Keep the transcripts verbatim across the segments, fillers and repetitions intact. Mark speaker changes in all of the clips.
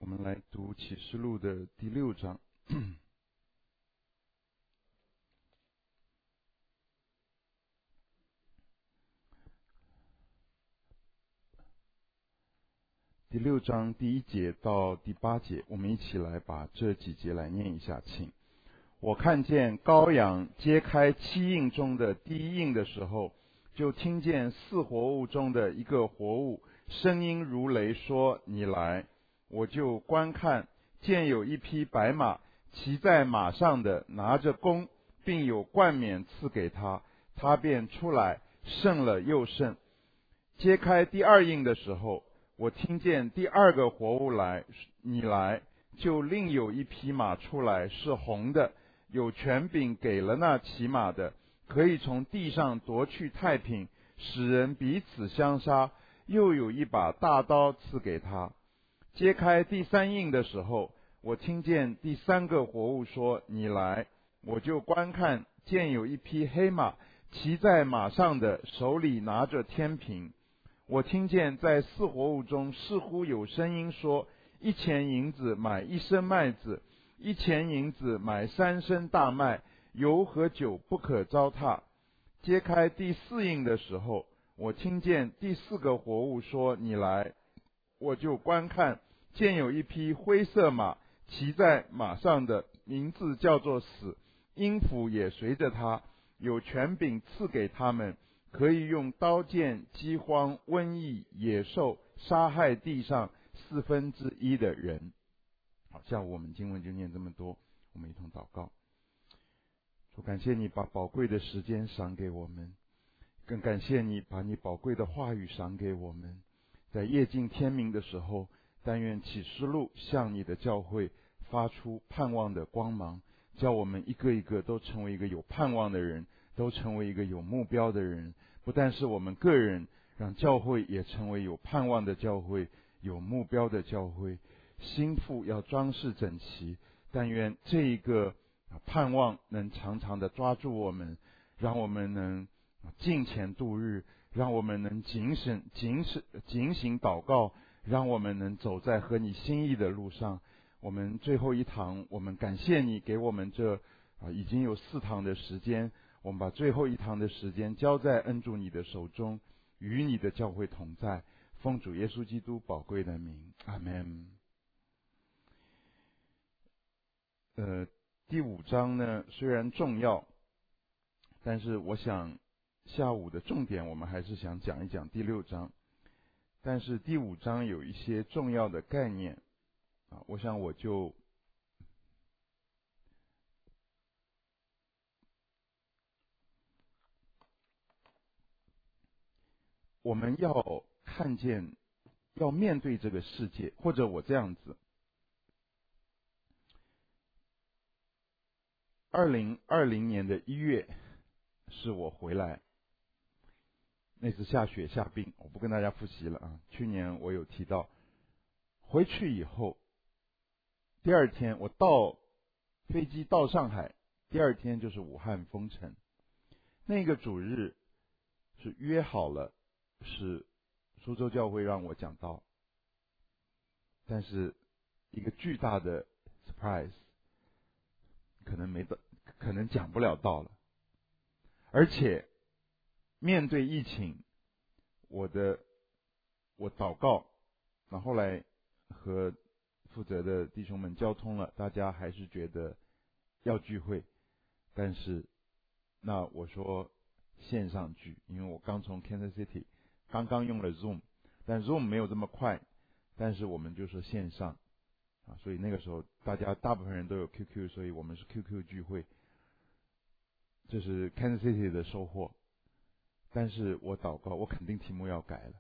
Speaker 1: 我们来读启示录的第六章。第六章第一节到第八节，我们一起来把这几节来念一下，请。我看见羔羊揭开七印中的第一印的时候，就听见四活物中的一个活物声音如雷说：你来。我就观看，见有一匹白马，骑在马上的拿着弓，并有冠冕赐给他，他便出来，胜了又胜。揭开第二印的时候，我听见第二个活物来，你来。就另有一匹马出来，是红的，有权柄给了那骑马的，可以从地上夺去太平，使人彼此相杀，又有一把大刀赐给他。揭开第三印的时候，我听见第三个活物说：你来。我就观看，见有一匹黑马，骑在马上的手里拿着天平。我听见在四活物中似乎有声音说：一钱银子买一升麦子，一钱银子买三升大麦，油和酒不可糟蹋。揭开第四印的时候，我听见第四个活物说：你来。我就观看，见有一匹灰色马，骑在马上的名字叫做死，阴府也随着他，有权柄赐给他们，可以用刀剑、饥荒、瘟疫、野兽杀害地上四分之一的人。好，下午我们经文就念这么多，我们一同祷告。主，感谢你把宝贵的时间赏给我们，更感谢你把你宝贵的话语赏给我们。在夜尽天明的时候，但愿启示录向你的教会发出盼望的光芒，叫我们一个一个都成为一个有盼望的人，都成为一个有目标的人。不但是我们个人，让教会也成为有盼望的教会，有目标的教会。心腹要装饰整齐，但愿这一个盼望能常常的抓住我们，让我们能敬虔度日，让我们能谨慎谨慎警醒祷告，让我们能走在合你心意的路上。我们最后一堂，我们感谢你给我们这啊已经有四堂的时间，我们把最后一堂的时间交在恩主你的手中，与你的教会同在，奉主耶稣基督宝贵的名，阿们。呃，第五章呢虽然重要，但是我想下午的重点我们还是想讲一讲第六章。但是第五章有一些重要的概念啊，我想我就我们要看见，要面对这个世界，或者我这样子，二零二零年的一月是我回来，那次下雪下冰，我不跟大家复习了啊。去年我有提到，回去以后，第二天我到飞机到上海，第二天就是武汉封城。那个主日是约好了，是苏州教会让我讲道，但是一个巨大的 surprise， 可能没的，可能讲不了道了。而且面对疫情，我的我祷告，那后来和负责的弟兄们交通了，大家还是觉得要聚会，但是那我说线上聚，因为我刚从 Kansas City 刚刚用了 Zoom， 但 Zoom 没有这么快，但是我们就说线上啊，所以那个时候大家大部分人都有 Q Q， 所以我们是 Q Q 聚会，这是 Kansas City 的收获。但是我祷告，我肯定题目要改了。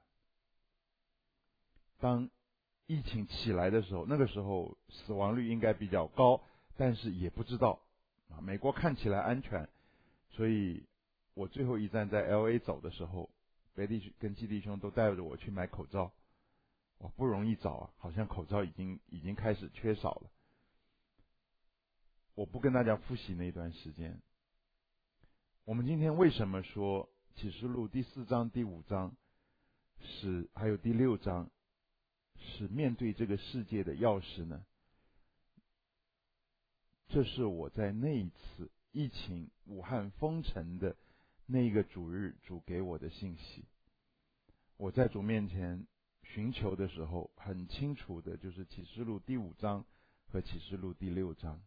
Speaker 1: 当疫情起来的时候，那个时候死亡率应该比较高，但是也不知道啊。美国看起来安全，所以我最后一站在 L A 走的时候，北弟跟基弟兄都带着我去买口罩，哇，不容易找啊，好像口罩已经已经开始缺少了。我不跟大家复习那段时间。我们今天为什么说启示录第四章、第五章是还有第六章是面对这个世界的钥匙呢？这是我在那一次疫情武汉封城的那一个主日主给我的信息。我在主面前寻求的时候，很清楚的就是启示录第五章和启示录第六章。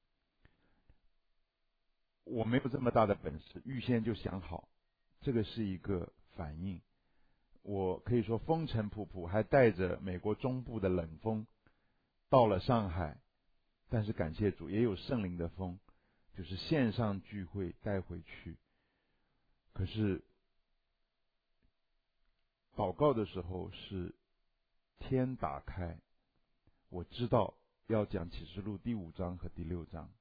Speaker 1: 我没有这么大的本事，预先就想好，这个是一个反应。我可以说风尘仆仆，还带着美国中部的冷风到了上海，但是感谢主，也有圣灵的风，就是线上聚会带回去。可是祷告的时候是天打开，我知道要讲启示录第五章和第六章。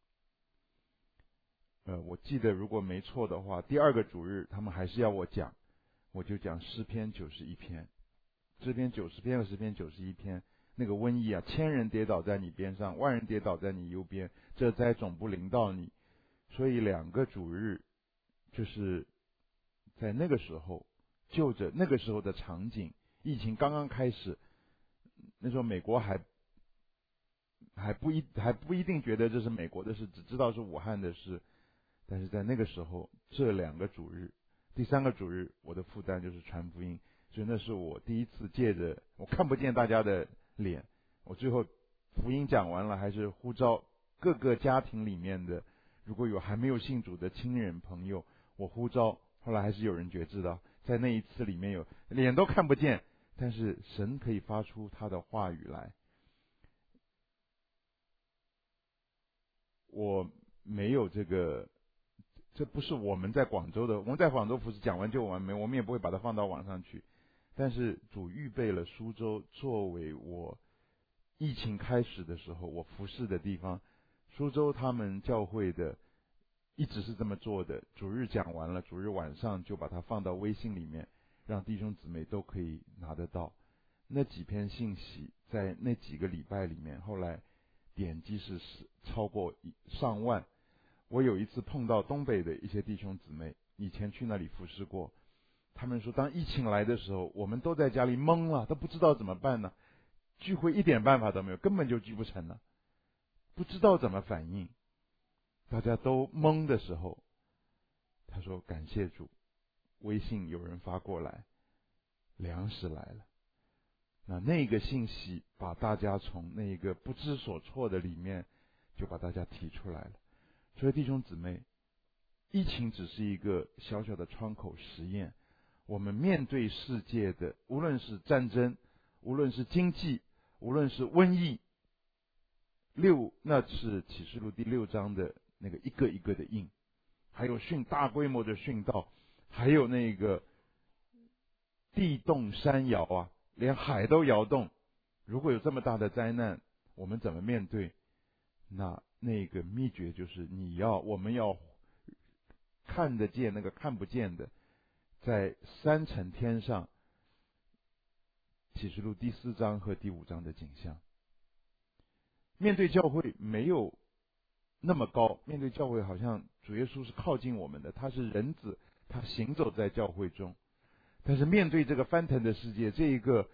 Speaker 1: 呃，我记得如果没错的话，第二个主日他们还是要我讲，我就讲诗篇九十一篇。诗篇九十篇和诗篇九十一篇，那个瘟疫啊，千人跌倒在你边上，万人跌倒在你右边，这灾总不临到你。所以两个主日就是在那个时候，就着那个时候的场景，疫情刚刚开始，那时候美国还还不一还不一定觉得这是美国的事，只知道是武汉的事。但是在那个时候，这两个主日，第三个主日，我的负担就是传福音，所以那是我第一次借着我看不见大家的脸，我最后福音讲完了，还是呼召各个家庭里面的，如果有还没有信主的亲人朋友，我呼召，后来还是有人觉知道，在那一次里面有脸都看不见，但是神可以发出他的话语来。我没有这个，这不是我们在广州的，我们在广州服侍讲完就完没，我们也不会把它放到网上去。但是主预备了苏州作为我疫情开始的时候我服侍的地方。苏州他们教会的一直是这么做的，主日讲完了，主日晚上就把它放到微信里面，让弟兄姊妹都可以拿得到。那几篇信息在那几个礼拜里面，后来点击是超过上万。我有一次碰到东北的一些弟兄姊妹，以前去那里服侍过，他们说当疫情来的时候，我们都在家里懵了，都不知道怎么办呢，聚会一点办法都没有，根本就聚不成了，不知道怎么反应，大家都懵的时候，他说感谢主，微信有人发过来，粮食来了。那那个信息把大家从那个不知所措的里面就把大家提出来了。所以弟兄姊妹，疫情只是一个小小的窗口实验，我们面对世界的无论是战争，无论是经济，无论是瘟疫，六那是启示录第六章的那个一个一个的印，还有殉大规模的殉道，还有那个地动山摇啊，连海都摇动。如果有这么大的灾难，我们怎么面对？那那个秘诀就是你要我们要看得见那个看不见的，在三层天上，启示录第四章和第五章的景象。面对教会没有那么高，面对教会好像主耶稣是靠近我们的，他是人子，他行走在教会中。但是面对这个翻腾的世界，这一个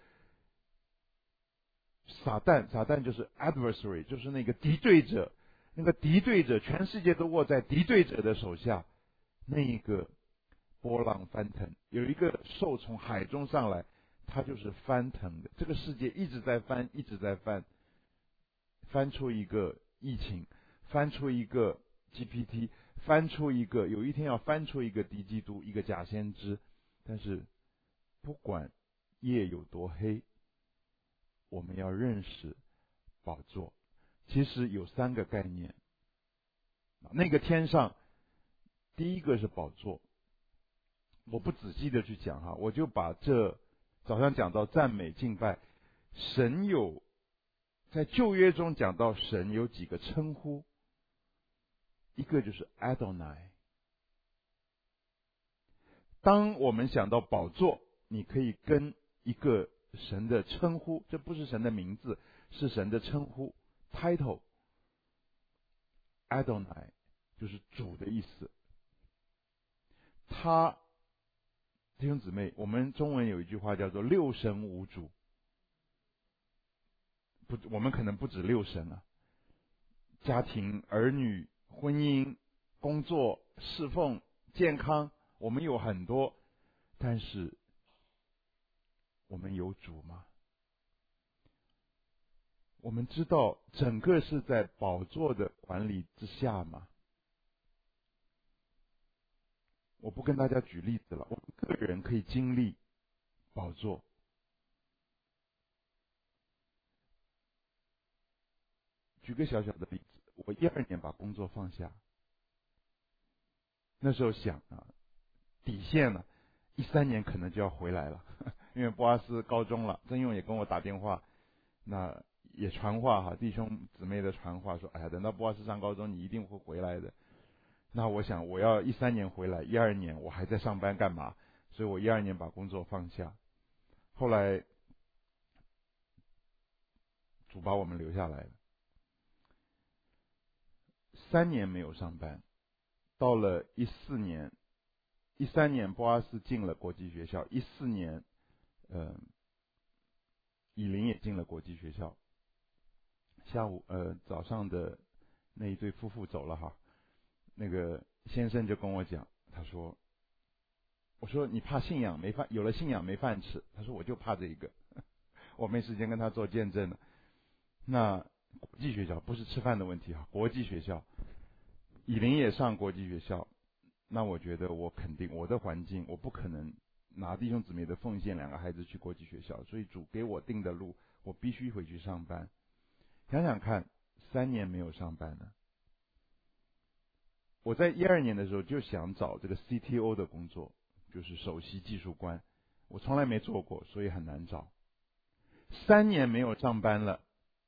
Speaker 1: 撒旦，撒旦就是 adversary， 就是那个敌对者，那个敌对者，全世界都握在敌对者的手下，那一个波浪翻腾，有一个兽从海中上来，它就是翻腾的，这个世界一直在翻，一直在翻，翻出一个疫情，翻出一个 G P T， 翻出一个，有一天要翻出一个敌基督，一个假先知。但是不管夜有多黑，我们要认识宝座。其实有三个概念，那个天上第一个是宝座，我不仔细的去讲哈，我就把这早上讲到赞美敬拜，神有在旧约中讲到神有几个称呼，一个就是 Adonai。 当我们想到宝座，你可以跟一个神的称呼，这不是神的名字，是神的称呼 title。 Adonai 就是主的意思。他弟兄姊妹，我们中文有一句话叫做六神无主， 不，我们可能不止六神啊，家庭、儿女、婚姻、工作、侍奉、健康，我们有很多，但是我们有主吗？我们知道整个是在宝座的管理之下吗？我不跟大家举例子了，我们个人可以经历宝座。举个小小的例子，我一二年把工作放下，那时候想啊，底线呢，一三年可能就要回来了，因为波阿斯高中了，曾勇也跟我打电话，那也传话哈，弟兄姊妹的传话说，哎呀，等到波阿斯上高中，你一定会回来的。那我想，我要一三年回来，一二年我还在上班干嘛？所以我一二年把工作放下。后来主把我们留下来了，三年没有上班。到了一四年，一三年波阿斯进了国际学校，一四年，呃，以琳也进了国际学校。下午呃早上的那一对夫妇走了哈，那个先生就跟我讲，他说，我说你怕信仰没饭，有了信仰没饭吃，他说我就怕这一个，我没时间跟他做见证了。那国际学校不是吃饭的问题哈，国际学校，以琳也上国际学校，那我觉得我肯定我的环境，我不可能拿弟兄姊妹的奉献两个孩子去国际学校，所以主给我定的路，我必须回去上班。想想看，三年没有上班了。我在一二年的时候就想找这个 C T O 的工作，就是首席技术官，我从来没做过，所以很难找。三年没有上班了，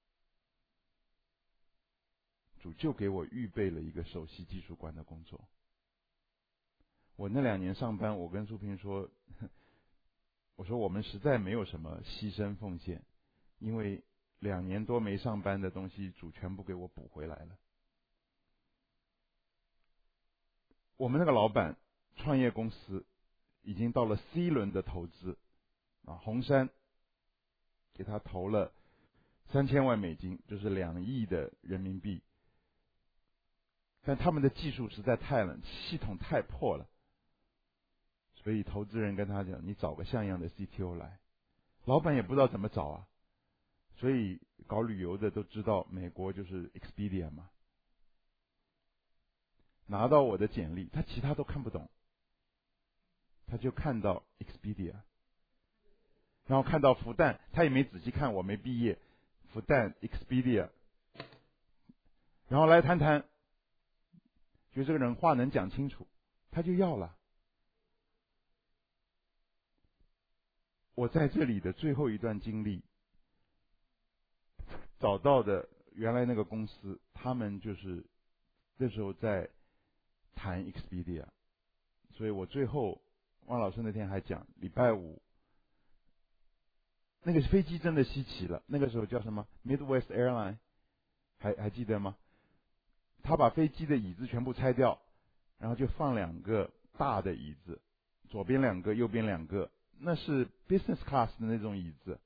Speaker 1: 主就给我预备了一个首席技术官的工作。我那两年上班，我跟苏平说，我说我们实在没有什么牺牲奉献，因为两年多没上班的东西，主全部给我补回来了。我们那个老板创业公司已经到了 C 轮的投资啊，红杉给他投了三千万美金，就是两亿的人民币。但他们的技术实在太冷，系统太破了，所以投资人跟他讲，你找个像样的 C T O 来。老板也不知道怎么找啊，所以搞旅游的都知道美国就是 Expedia 嘛。拿到我的简历，他其他都看不懂，他就看到 Expedia， 然后看到复旦，他也没仔细看，我没毕业，复旦 Expedia， 然后来谈谈，觉得这个人话能讲清楚，他就要了。我在这里的最后一段经历，找到的原来那个公司，他们就是那时候在谈 Expedia， 所以我最后汪老师那天还讲，礼拜五那个飞机真的稀奇了，那个时候叫什么 Midwest Airline， 还还记得吗？他把飞机的椅子全部拆掉，然后就放两个大的椅子，左边两个，右边两个，那是 business class 的那种椅子。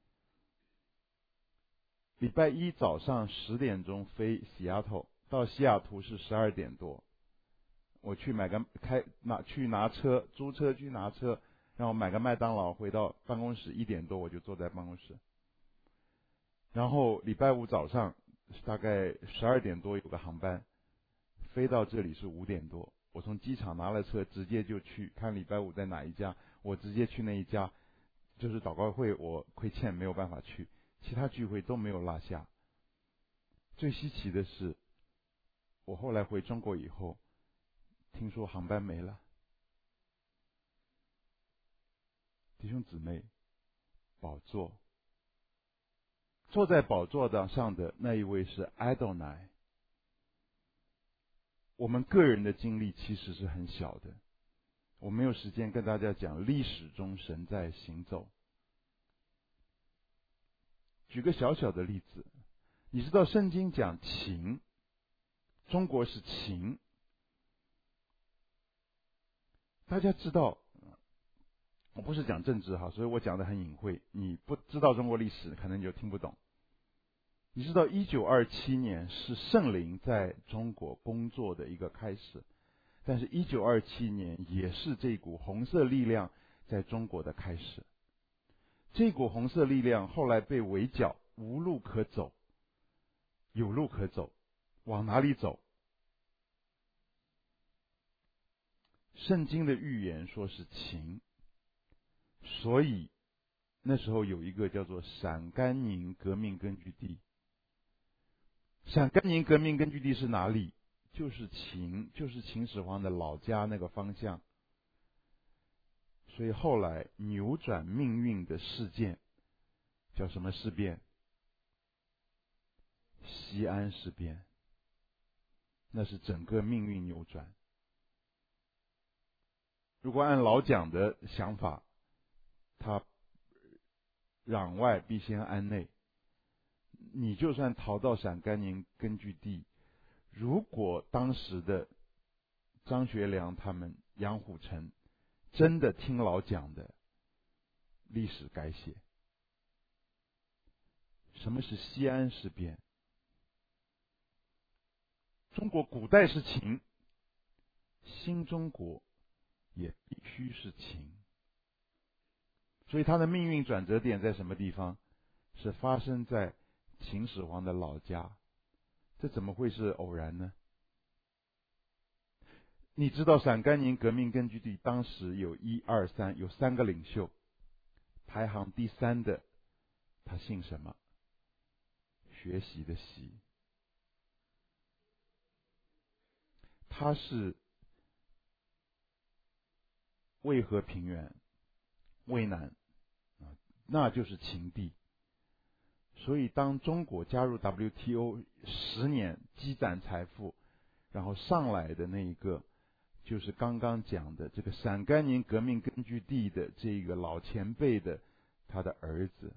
Speaker 1: 礼拜一早上十点钟飞西雅图，到西雅图是十二点多。我去买个开拿去拿车，租车去拿车，然后买个麦当劳，回到办公室一点多我就坐在办公室。然后礼拜五早上大概十二点多有个航班，飞到这里是五点多。我从机场拿了车，直接就去看礼拜五在哪一家，我直接去那一家。就是祷告会我亏欠没有办法去，其他聚会都没有落下。最稀奇的是，我后来回中国以后，听说航班没了。弟兄姊妹，宝座，坐在宝座上的那一位是阿多乃。我们个人的经历其实是很小的，我没有时间跟大家讲历史中神在行走。举个小小的例子，你知道圣经讲秦，中国是秦，大家知道，我不是讲政治哈，所以我讲的很隐晦，你不知道中国历史可能你就听不懂。 你知道，一九二七年是圣灵在中国工作的一个开始，但是一九二七年也是这股红色力量在中国的开始。这股红色力量后来被围剿，无路可走。有路可走，往哪里走？圣经的预言说是秦，所以那时候有一个叫做陕甘宁革命根据地。陕甘宁革命根据地是哪里？就是秦，就是秦始皇的老家那个方向。所以后来扭转命运的事件叫什么事变？西安事变。那是整个命运扭转。如果按老蒋的想法，他攘外必先安内，你就算逃到陕甘宁根据地，如果当时的张学良他们、杨虎城真的听老蒋的，历史改写。什么是西安事变？中国古代是秦，新中国也必须是秦。所以他的命运转折点在什么地方？是发生在秦始皇的老家。这怎么会是偶然呢？你知道陕甘宁革命根据地当时有一二三，有三个领袖，排行第三的他姓什么？学习的习。他是渭河平原，渭南，那就是秦地。所以当中国加入 W T O 十年积攒财富，然后上来的那一个就是刚刚讲的这个陕甘宁革命根据地的这个老前辈的他的儿子。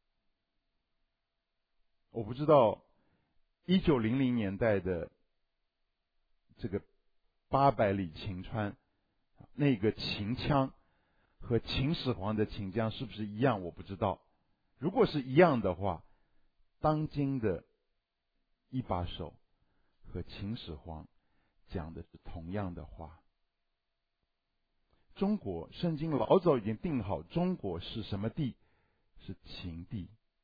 Speaker 1: 我不知道一九零零年代的这个八百里秦川那个秦腔和秦始皇的秦腔是不是一样，我不知道。如果是一样的话，当今的一把手和秦始皇讲的是同样的话。中国圣经老早已经定好，中国是什么地？是秦地。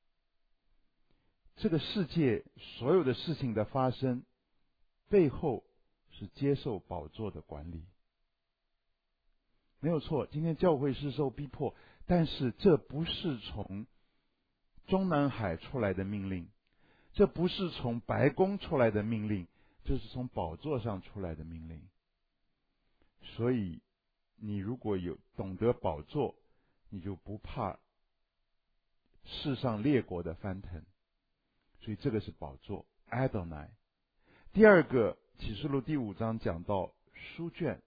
Speaker 1: 这个世界所有的事情的发生背后是接受宝座的管理，没有错。今天教会是受逼迫，但是这不是从中南海出来的命令，这不是从白宫出来的命令，这是从宝座上出来的命令。所以你如果有懂得宝座，你就不怕世上列国的翻腾。所以这个是宝座 Adonai。 第二个启示录第五章讲到书卷，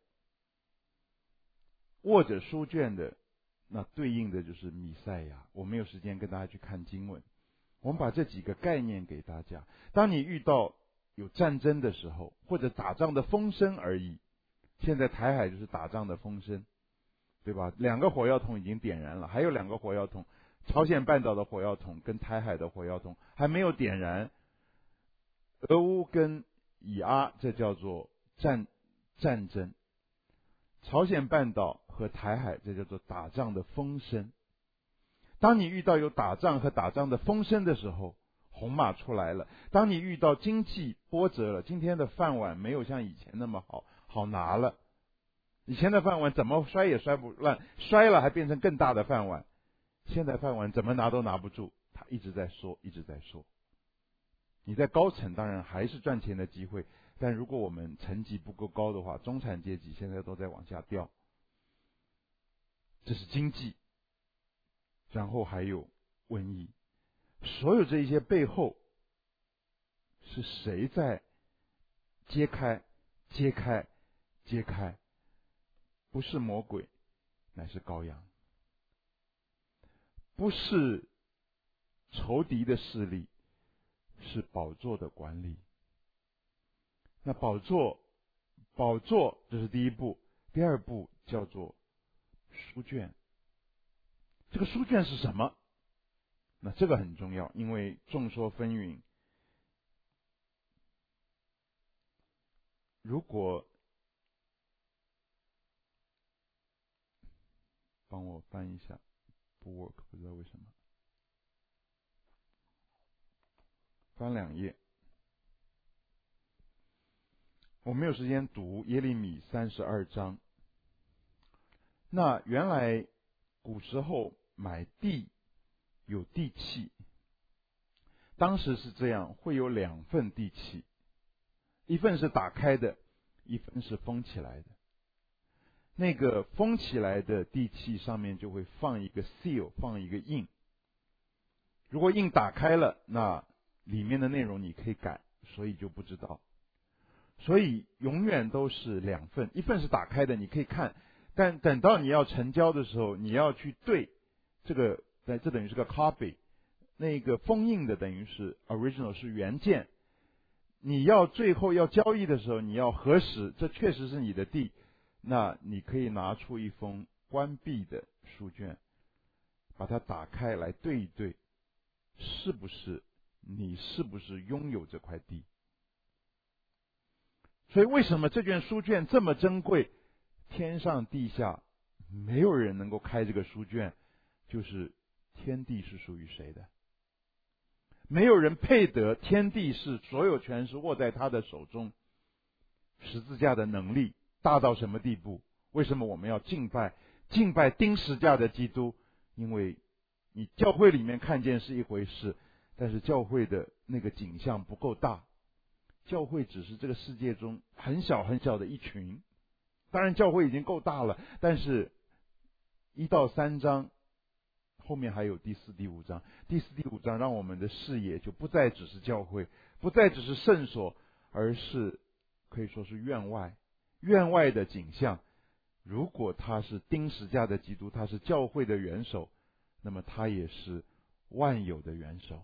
Speaker 1: 握着书卷的那对应的就是弥赛亚。我没有时间跟大家去看经文，我们把这几个概念给大家。当你遇到有战争的时候，或者打仗的风声而已，现在台海就是打仗的风声，对吧？两个火药桶已经点燃了，还有两个火药桶，朝鲜半岛的火药桶跟台海的火药桶还没有点燃。俄乌跟以阿，这叫做战战争。朝鲜半岛和台海，这叫做打仗的风声。当你遇到有打仗和打仗的风声的时候，红马出来了。当你遇到经济波折了，今天的饭碗没有像以前那么好好拿了。以前的饭碗怎么摔也摔不烂，摔了还变成更大的饭碗。现在饭碗怎么拿都拿不住，他一直在说，一直在说。你在高层当然还是赚钱的机会，但如果我们层级不够高的话，中产阶级现在都在往下掉。这是经济，然后还有瘟疫，所有这些背后是谁在揭开揭开揭开？不是魔鬼，乃是羔羊。不是仇敌的势力，是宝座的管理。那宝座，宝座这是第一步，第二步叫做书卷。这个书卷是什么？那这个很重要，因为众说纷纭， 如果帮我翻一下，不 work， 不知道为什么。翻两页。我没有时间读耶利米三十二章。那原来古时候买地有地契，当时是这样，会有两份地契，一份是打开的，一份是封起来的。那个封起来的地契上面就会放一个 seal， 放一个印。如果印打开了，那里面的内容你可以改，所以就不知道。所以永远都是两份，一份是打开的，你可以看，但等到你要成交的时候，你要去对这个，这等于是个 copy， 那个封印的等于是 original， 是原件。你要最后要交易的时候，你要核实这确实是你的地，那你可以拿出一封关闭的书卷，把它打开来对一对，是不是你是不是拥有这块地。所以为什么这卷书卷这么珍贵，天上地下没有人能够开这个书卷，就是天地是属于谁的，没有人配得，天地是所有权是握在他的手中。十字架的能力大到什么地步？为什么我们要敬拜敬拜钉十架的基督？因为你教会里面看见是一回事，但是教会的那个景象不够大，教会只是这个世界中很小很小的一群。当然教会已经够大了，但是一到三章后面还有第四第五章，第四第五章让我们的视野就不再只是教会，不再只是圣所，而是可以说是院外院外的景象。如果他是钉十架的基督，他是教会的元首，那么他也是万有的元首。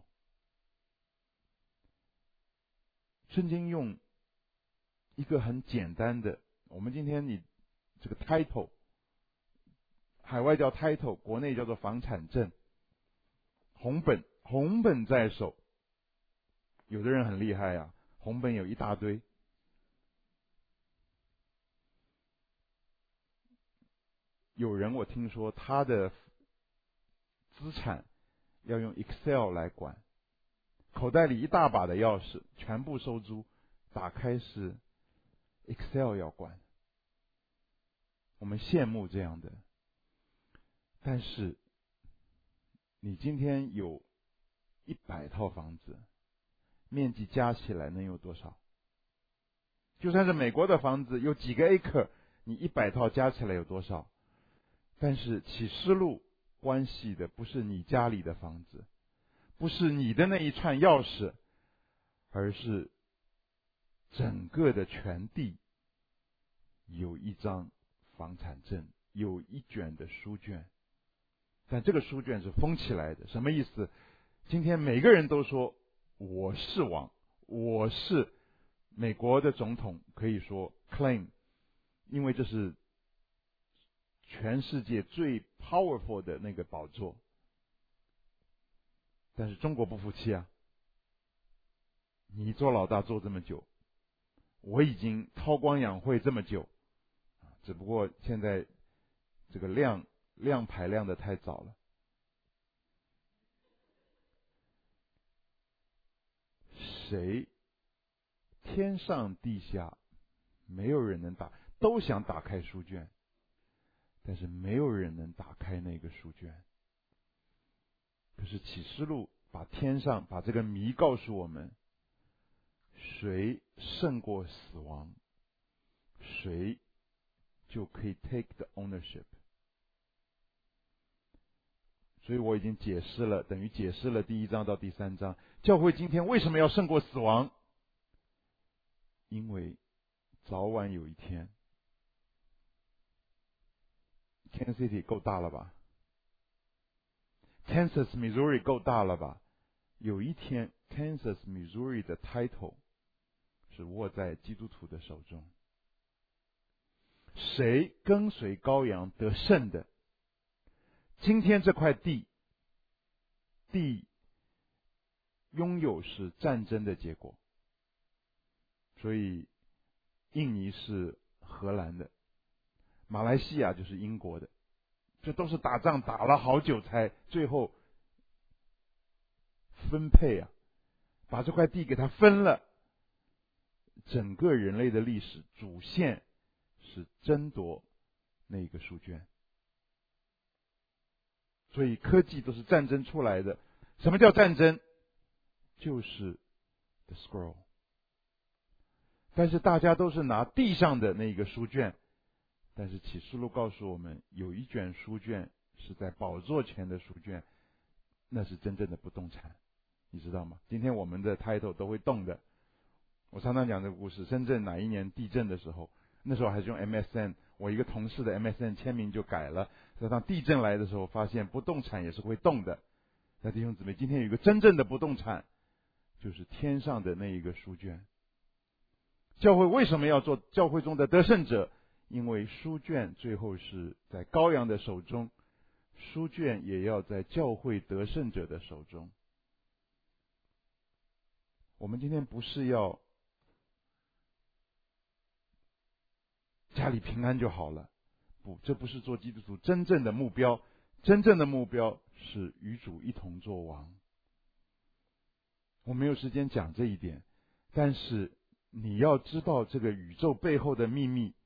Speaker 1: 圣经用一个很简单的，我们今天你这个 title， 海外叫 title， 国内叫做房产证，红本红本在手。有的人很厉害啊，红本有一大堆。有人我听说他的资产要用 Excel 来管，口袋里一大把的钥匙全部收租，打开是 Excel 要管。我们羡慕这样的，但是你今天有一百套房子，面积加起来能有多少？就算是美国的房子有几个 acre， 你一百套加起来有多少？但是启示录关系的不是你家里的房子，不是你的那一串钥匙，而是整个的全地有一张房产证，有一卷的书卷。但这个书卷是封起来的，什么意思？今天每个人都说我是王，我是美国的总统，可以说 claim， 因为这是全世界最 powerful 的那个宝座。但是中国不服气啊，你做老大做这么久，我已经韬光养晦这么久，只不过现在这个量量排量的太早了。谁天上地下没有人能打，都想打开书卷，但是没有人能打开那个书卷。可是启示录把天上把这个谜告诉我们，谁胜过死亡，谁就可以 take the ownership。 所以我已经解释了，等于解释了第一章到第三章，教会今天为什么要胜过死亡？因为早晚有一天 Kansas City 够大了吧， Kansas Missouri 够大了吧，有一天 Kansas Missouri 的 title 是握在基督徒的手中。谁跟随羔羊得胜的，今天这块地地拥有是战争的结果，所以印尼是荷兰的，马来西亚就是英国的，这都是打仗打了好久才最后分配啊，把这块地给它分了。整个人类的历史主线是争夺那个书卷，所以科技都是战争出来的。什么叫战争？就是 the scroll。但是大家都是拿地上的那个书卷，但是启示录告诉我们，有一卷书卷是在宝座前的书卷，那是真正的不动产，你知道吗？今天我们的 title 都会动的。我常常讲这个故事，深圳哪一年地震的时候，那时候还是用 M S N， 我一个同事的 M S N 签名就改了，所以当地震来的时候，发现不动产也是会动的。那弟兄姊妹，今天有一个真正的不动产，就是天上的那一个书卷。教会为什么要做教会中的得胜者？因为书卷最后是在羔羊的手中，书卷也要在教会得胜者的手中。我们今天不是要家里平安就好了，不，这不是做基督徒真正的目标。真正的目标是与主一同作王。我没有时间讲这一点，但是你要知道这个宇宙背后的秘密，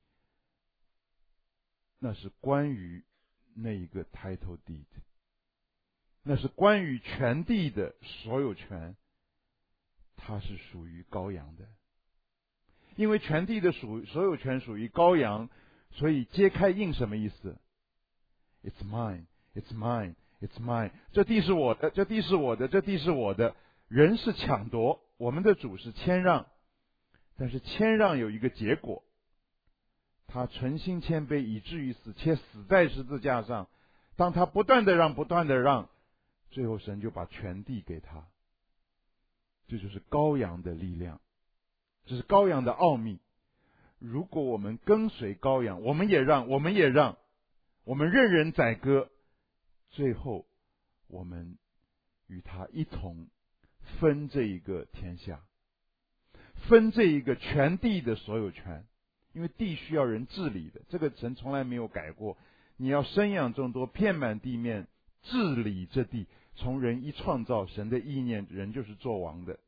Speaker 1: 那是关于那一个 title deed， 那是关于全地的所有权，它是属于羔羊的。因为全地的属所有权属于羔羊，所以揭开印什么意思？ It's mine, it's mine, it's mine。 这地是我的，这地是我的，这地是我的。人是抢夺，我们的主是谦让，但是谦让有一个结果，他存心谦卑以至于死，且死在十字架上。当他不断的让不断的让，最后神就把全地给他。这就是羔羊的力量，这是羔羊的奥秘。如果我们跟随羔羊，我们也让我们也让我们任人宰割，最后我们与他一同分这一个天下，分这一个全地的所有权。因为地需要人治理的，这个神从来没有改过。你要生养众多，遍满地面，治理这地。从人一创造，神的意念，人就是做王的。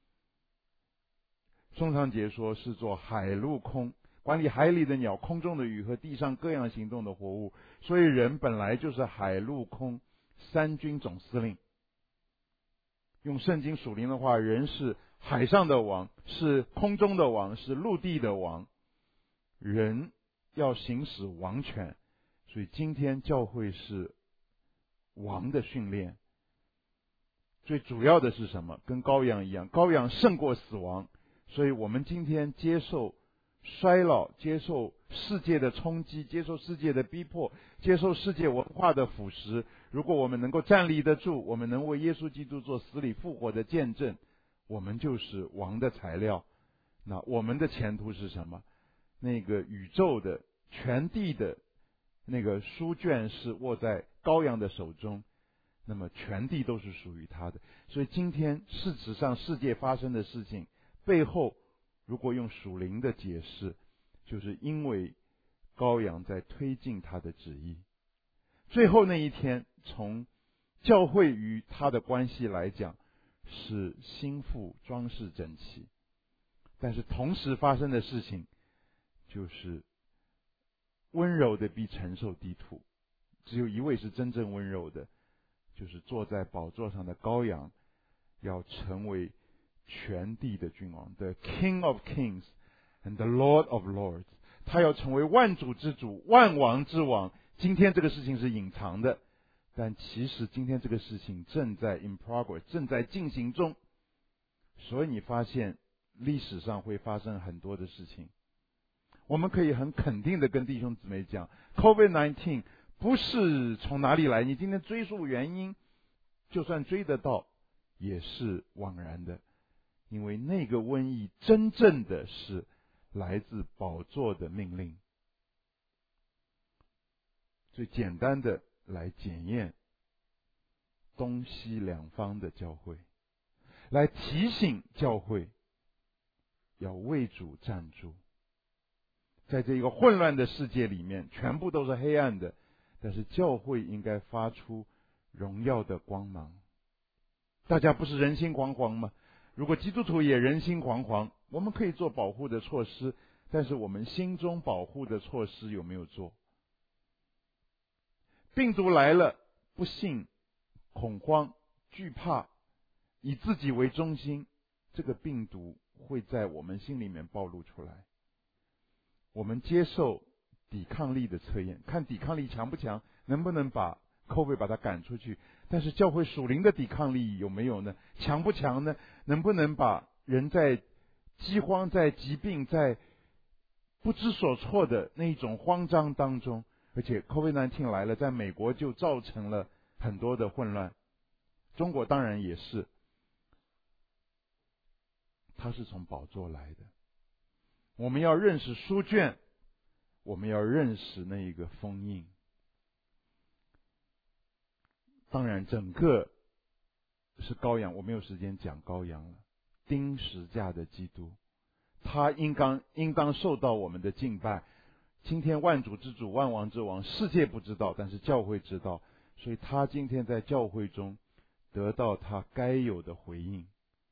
Speaker 1: 宋长节说是做海陆空，管理海里的鸟、空中的鱼和地上各样行动的活物。所以人本来就是海陆空三军总司令。用圣经属灵的话，人是海上的王，是空中的王，是陆地的王。人要行使王权，所以今天教会是王的训练。最主要的是什么？跟羔羊一样，羔羊胜过死亡。所以我们今天接受衰老，接受世界的冲击，接受世界的逼迫，接受世界文化的腐蚀。如果我们能够站立得住，我们能为耶稣基督做死里复活的见证，我们就是王的材料。那我们的前途是什么？那个宇宙的全地的那个书卷是握在羔羊的手中，那么全地都是属于他的。所以今天事实上世界发生的事情背后，如果用属灵的解释，就是因为羔羊在推进他的旨意。最后那一天，从教会与他的关系来讲，是心腹装饰整齐，但是同时发生的事情就是温柔的必承受地土。只有一位是真正温柔的，就是坐在宝座上的羔羊，要成为全地的君王， The King of Kings and the Lord of Lords。 他要成为万主之主，万王之王。今天这个事情是隐藏的，但其实今天这个事情正在 in progress， 正在进行中。所以你发现历史上会发生很多的事情。我们可以很肯定的跟弟兄姊妹讲， COVID 十九 不是从哪里来，你今天追溯原因，就算追得到也是枉然的。因为那个瘟疫真正的是来自宝座的命令。最简单的来检验东西两方的教会，来提醒教会要为主站住。 在这个混乱的世界里面，全部都是黑暗的，但是教会应该发出荣耀的光芒。大家不是人心惶惶吗？如果基督徒也人心惶惶，我们可以做保护的措施，但是我们心中保护的措施有没有做？病毒来了，不幸、恐慌、惧怕，以自己为中心，这个病毒会在我们心里面暴露出来。我们接受抵抗力的测验，看抵抗力强不强，能不能把 COVID 把它赶出去。但是教会属灵的抵抗力有没有呢？强不强呢？能不能把人在饥荒、在疾病、在不知所措的那一种慌张当中，而且 COVID 十九 来了，在美国就造成了很多的混乱，中国当然也是，它是从宝座来的。我们要认识书卷，我们要认识那一个封印。当然整个是羔羊，我没有时间讲羔羊了，钉十架的基督，他应当应当受到我们的敬拜。今天万主之主、万王之王，世界不知道，但是教会知道，所以他今天在教会中得到他该有的回应。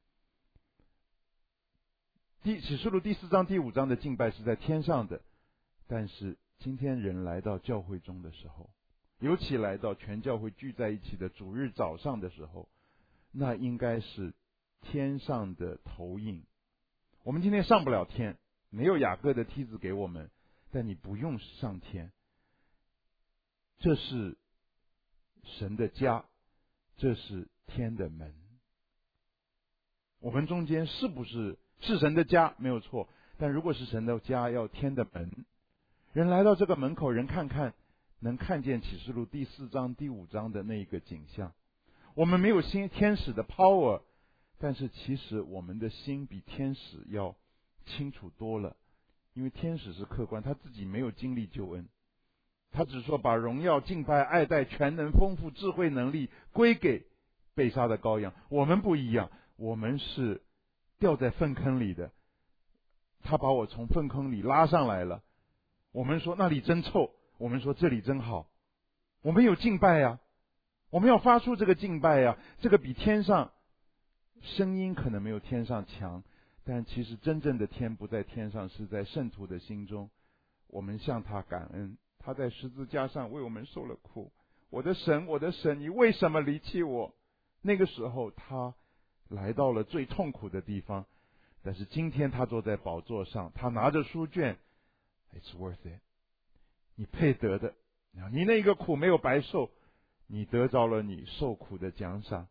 Speaker 1: 第启示录第四章、第五章的敬拜是在天上的，但是今天人来到教会中的时候，尤其来到全教会聚在一起的主日早上的时候，那应该是天上的投影。我们今天上不了天，没有雅各的梯子给我们，但你不用上天，这是神的家，这是天的门。我们中间是不是是神的家没有错，但如果是神的家，要天的门。人来到这个门口，人看看能看见启示录第四章第五章的那一个景象。我们没有新天使的 power， 但是其实我们的心比天使要清楚多了，因为天使是客观，他自己没有经历救恩，他只说把荣耀、敬拜、爱戴、全能、丰富、智慧、能力归给被杀的羔羊。我们不一样，我们是掉在粪坑里的，他把我从粪坑里拉上来了。我们说那里真臭，我们说这里真好。我们有敬拜呀，我们要发出这个敬拜呀。这个比天上声音可能没有天上强，但其实真正的天不在天上，是在圣徒的心中。我们向他感恩，他在十字架上为我们受了苦。我的神，我的神，你为什么离弃我？那个时候他来到了最痛苦的地方，但是今天他坐在宝座上，他拿着书卷， It's worth it， 你配得的，你那个苦没有白受，你得着了你受苦的奖赏。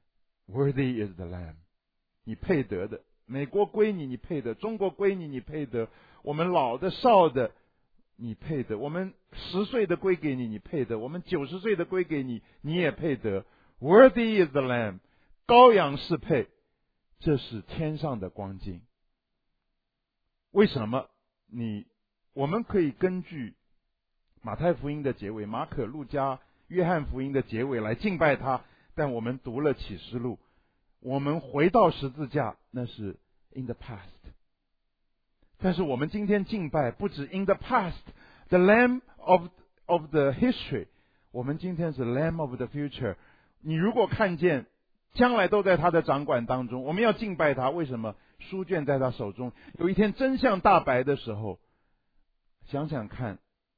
Speaker 1: Worthy is the Lamb， 你配得的。美国归你，你配得；中国归你，你配得；我们老的少的你配得；我们十岁的归给你，你配得；我们九十岁的归给你，你也配得。Worthy is the Lamb， 羔羊是配，这是天上的光景。为什么你我们可以根据马太福音的结尾、马可、路加、约翰福音的结尾来敬拜他，但我们读了启示录，我们回到十字架，那是 in the past。 但是我们今天敬拜不止 in the past， the Lamb of, of the history， 我们今天是 Lamb of the future。 你如果看见将来都在他的掌管当中，我们要敬拜他。为什么？书卷在他手中，有一天真相大白的时候，想想看，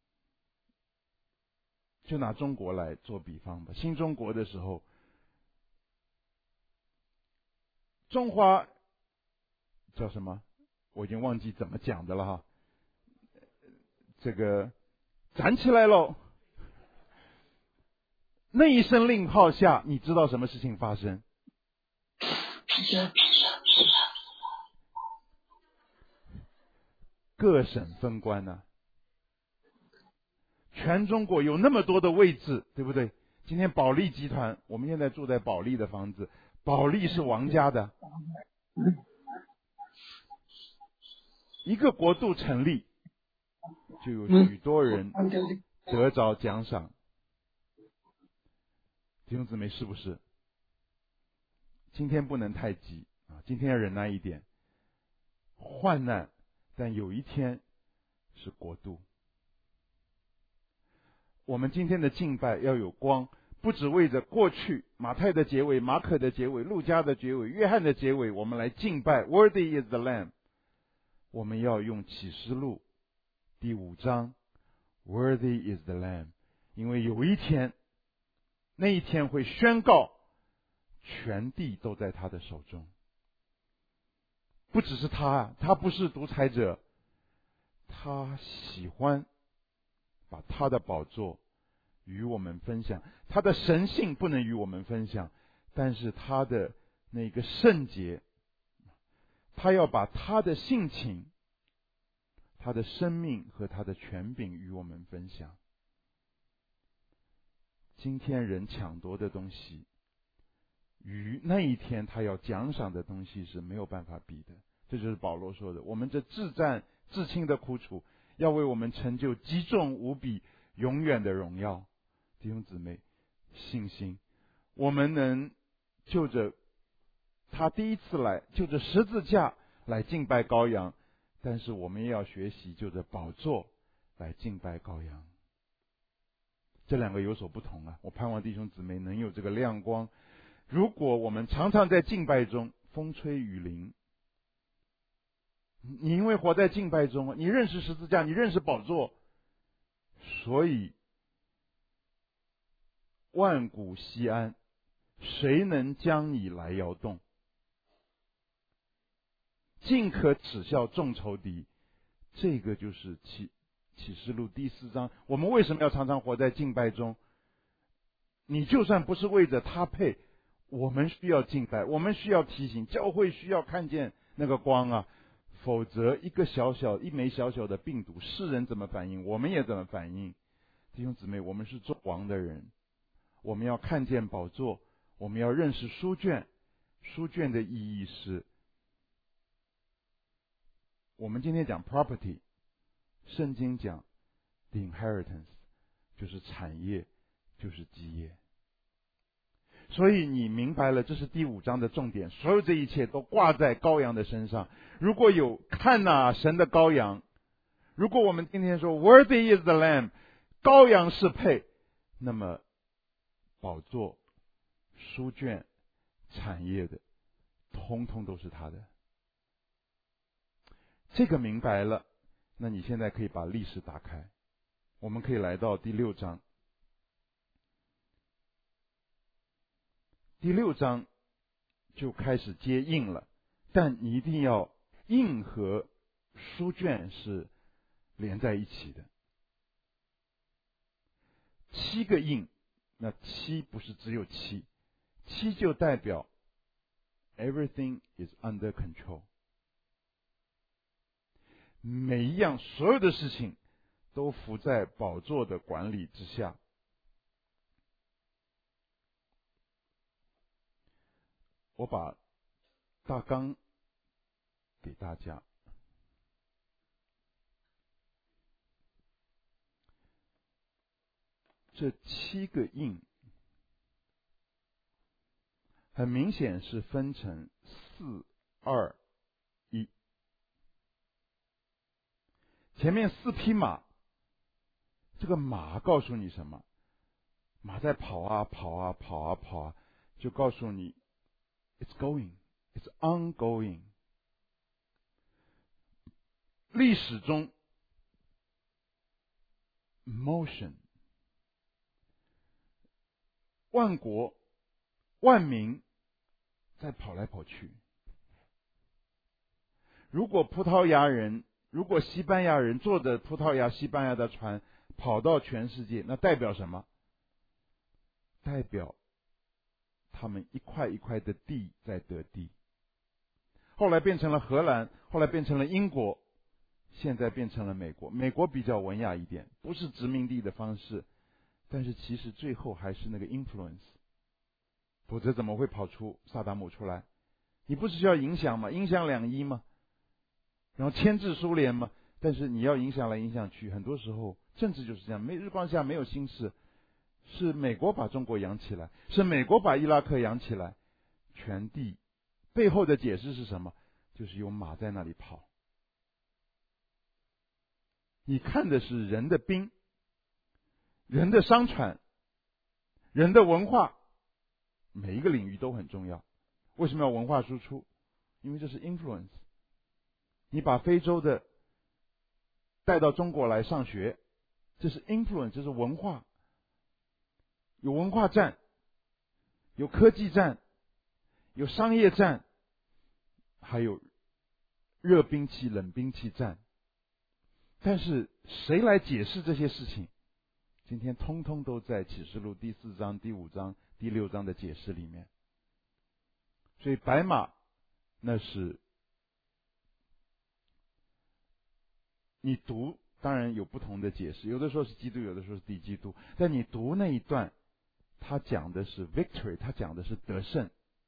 Speaker 1: 就拿中国来做比方吧。新中国的时候，中华叫什么？我已经忘记怎么讲的了哈。这个站起来喽！那一声令炮下，你知道什么事情发生？各省分官啊，全中国有那么多的位置，对不对？今天保利集团，我们现在住在保利的房子，保利是王家的。一个国度成立，就有许多人得着奖赏。弟兄姊妹，是不是？今天不能太急啊，今天要忍耐一点。患难，但有一天是国度。我们今天的敬拜要有光，不只为着过去马太的结尾、马可的结尾、路加的结尾、约翰的结尾，我们来敬拜 Worthy is the Lamb。 我们要用启示录第五章 Worthy is the Lamb， 因为有一天，那一天会宣告全地都在他的手中。不只是他，他不是独裁者，他喜欢把他的宝座与我们分享，他的神性不能与我们分享，但是他的那个圣洁，他要把他的性情、他的生命和他的权柄与我们分享。今天人抢夺的东西，与那一天他要奖赏的东西是没有办法比的。这就是保罗说的，我们这至战至轻的苦楚，要为我们成就极重无比永远的荣耀。弟兄姊妹，信心，我们能就着他第一次来，就着十字架来敬拜羔羊，但是我们也要学习就着宝座来敬拜羔羊。这两个有所不同啊！我盼望弟兄姊妹能有这个亮光。如果我们常常在敬拜中风吹雨淋，你因为活在敬拜中，你认识十字架，你认识宝座，所以万古西安，谁能将你来摇动？尽可耻笑众仇敌。这个就是启启示录第四章。我们为什么要常常活在敬拜中？你就算不是为着他配，我们需要敬拜，我们需要提醒，教会需要看见那个光啊！否则一个小小一枚小小的病毒，世人怎么反应，我们也怎么反应。弟兄姊妹，我们是做王的人，我们要看见宝座，我们要认识书卷。书卷的意义是，我们今天讲 property， 圣经讲 the inheritance， 就是产业，就是基业。所以你明白了，这是第五章的重点，所有这一切都挂在羔羊的身上。如果有看哪神的羔羊，如果我们今天说 Worthy is the Lamb， 羔羊是配，那么宝座、书卷、产业的通通都是他的。这个明白了，那你现在可以把历史打开，我们可以来到第六章。第六章就开始接印了，但你一定要印和书卷是连在一起的。七个印，那七不是只有七，七就代表 everything is under control， 每一样所有的事情都伏在宝座的管理之下。我把大纲给大家。这七个印很明显是分成四二一。前面四匹马，这个马告诉你什么？马在跑啊跑啊跑啊跑啊，就告诉你 It's going, it's ongoing。 历史中 motion， 万国万民在跑来跑去。如果葡萄牙人，如果西班牙人坐着葡萄牙西班牙的船跑到全世界，那代表什么？代表他们一块一块的地在得地。后来变成了荷兰，后来变成了英国，现在变成了美国。美国比较文雅一点，不是殖民地的方式，但是其实最后还是那个 influence， 否则怎么会跑出萨达姆出来？你不是需要影响吗？影响两伊吗？然后牵制苏联吗？但是你要影响来影响去，很多时候政治就是这样，没日光下没有新事。是美国把中国养起来，是美国把伊拉克养起来，全地背后的解释是什么？就是有马在那里跑。 你看的是人的兵、人的商船、人的文化，每一个领域都很重要。为什么要文化输出？因为这是 influence。你把非洲的带到中国来上学，这是 influence， 这是文化。有文化战，有科技战，有商业战，还有热兵器、冷兵器战。但是谁来解释这些事情？今天通通都在启示录第四章、第五章、第六章的解释里面。所以白马那是你读，当然有不同的解释，有的说是基督，有的说是敌基督。但你读那一段，他讲的是 victory， 他讲的是得胜。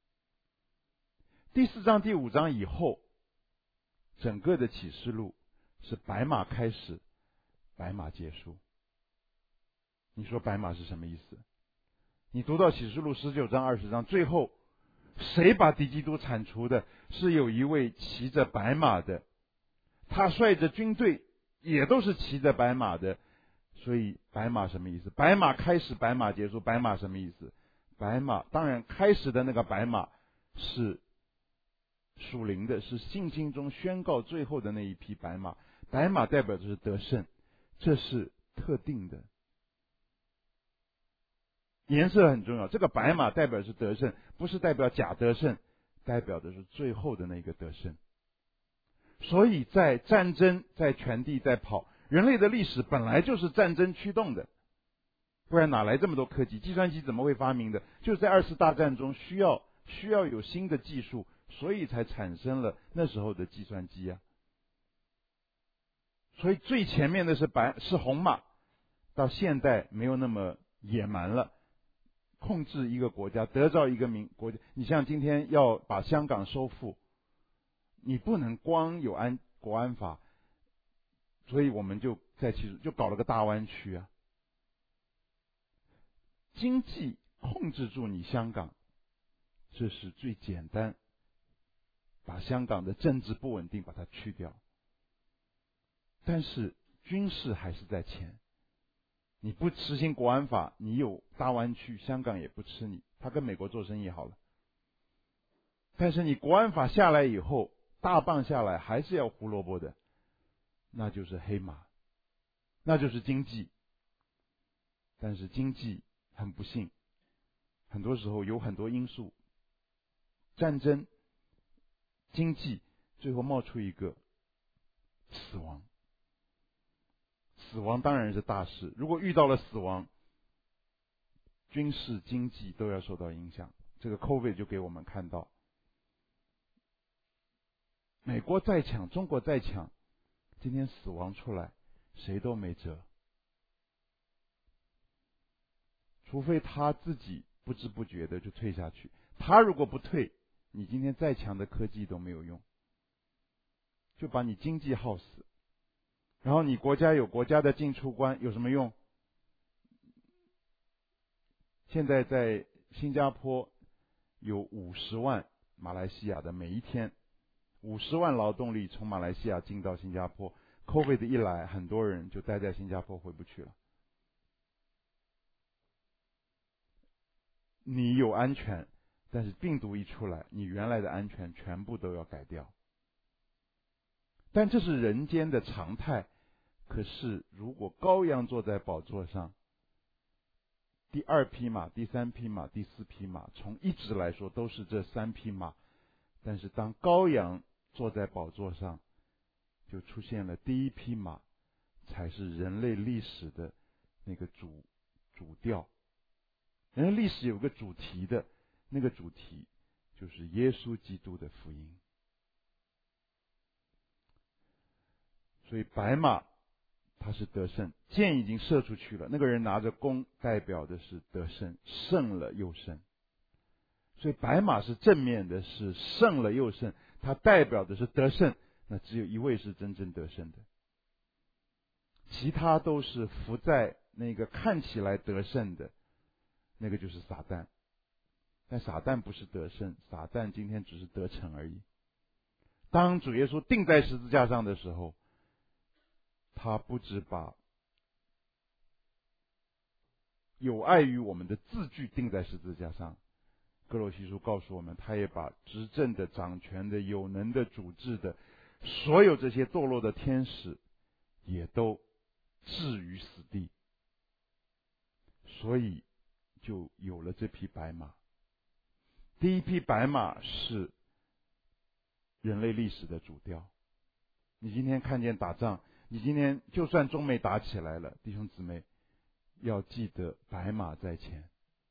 Speaker 1: 第四章、第五章以后，整个的启示录是白马开始，白马结束。你说白马是什么意思？你读到启示录十九章、二十章，最后谁把敌基督铲除的？是有一位骑着白马的，他率着军队，也都是骑着白马的。所以白马什么意思？白马开始，白马结束。白马什么意思？白马当然开始的那个白马是属灵的，是信心中宣告最后的那一匹白马。白马代表的是得胜，这是特定的。颜色很重要，这个白马代表是得胜，不是代表假得胜，代表的是最后的那个得胜。所以在战争，在全地在跑，人类的历史本来就是战争驱动的，不然哪来这么多科技？计算机怎么会发明的？就是在二次大战中需要需要有新的技术，所以才产生了那时候的计算机啊。所以最前面的是白是红马，到现代没有那么野蛮了。控制一个国家，得到一个民国家。你像今天要把香港收复，你不能光有安国安法，所以我们就在其实就搞了个大湾区啊。经济控制住你香港，这是最简单，把香港的政治不稳定把它去掉。但是军事还是在前。你不实行国安法，你有大湾区，香港也不吃你，他跟美国做生意好了。但是你国安法下来以后，大棒下来还是要胡萝卜的，那就是黑马，那就是经济。但是经济很不幸，很多时候有很多因素，战争、经济，最后冒出一个死亡。死亡当然是大事，如果遇到了死亡，军事、经济都要受到影响。这个 COVID 就给我们看到，美国再抢，中国再抢，今天死亡出来，谁都没辙。除非他自己不知不觉的就退下去，他如果不退，你今天再强的科技都没有用，就把你经济耗死。然后你国家有国家的进出关，有什么用？现在在新加坡有五十万马来西亚的每一天，五十万劳动力从马来西亚进到新加坡 ，COVID 一来，很多人就待在新加坡回不去了。你有安全，但是病毒一出来，你原来的安全全部都要改掉。但这是人间的常态。可是如果羔羊坐在宝座上，第二匹马、第三匹马、第四匹马，从一直来说都是这三匹马。但是当羔羊坐在宝座上，就出现了第一匹马，才是人类历史的那个主主调。人类历史有个主题的，那个主题就是耶稣基督的福音。所以白马他是得胜，箭已经射出去了，那个人拿着弓，代表的是得胜，胜了又胜。所以白马是正面的，是胜了又胜，它代表的是得胜。那只有一位是真正得胜的，其他都是伏在那个看起来得胜的，那个就是撒旦。但撒旦不是得胜，撒旦今天只是得逞而已。当主耶稣钉在十字架上的时候， 他不只把有碍于我们的字句钉在十字架上，哥罗西书告诉我们，他也把执政的、掌权的、有能的、主治的，所有这些堕落的天使，也都置于死地。所以就有了这匹白马。第一匹白马是人类历史的主调。你今天看见打仗，你今天就算中美打起来了，弟兄姊妹要记得白马在前。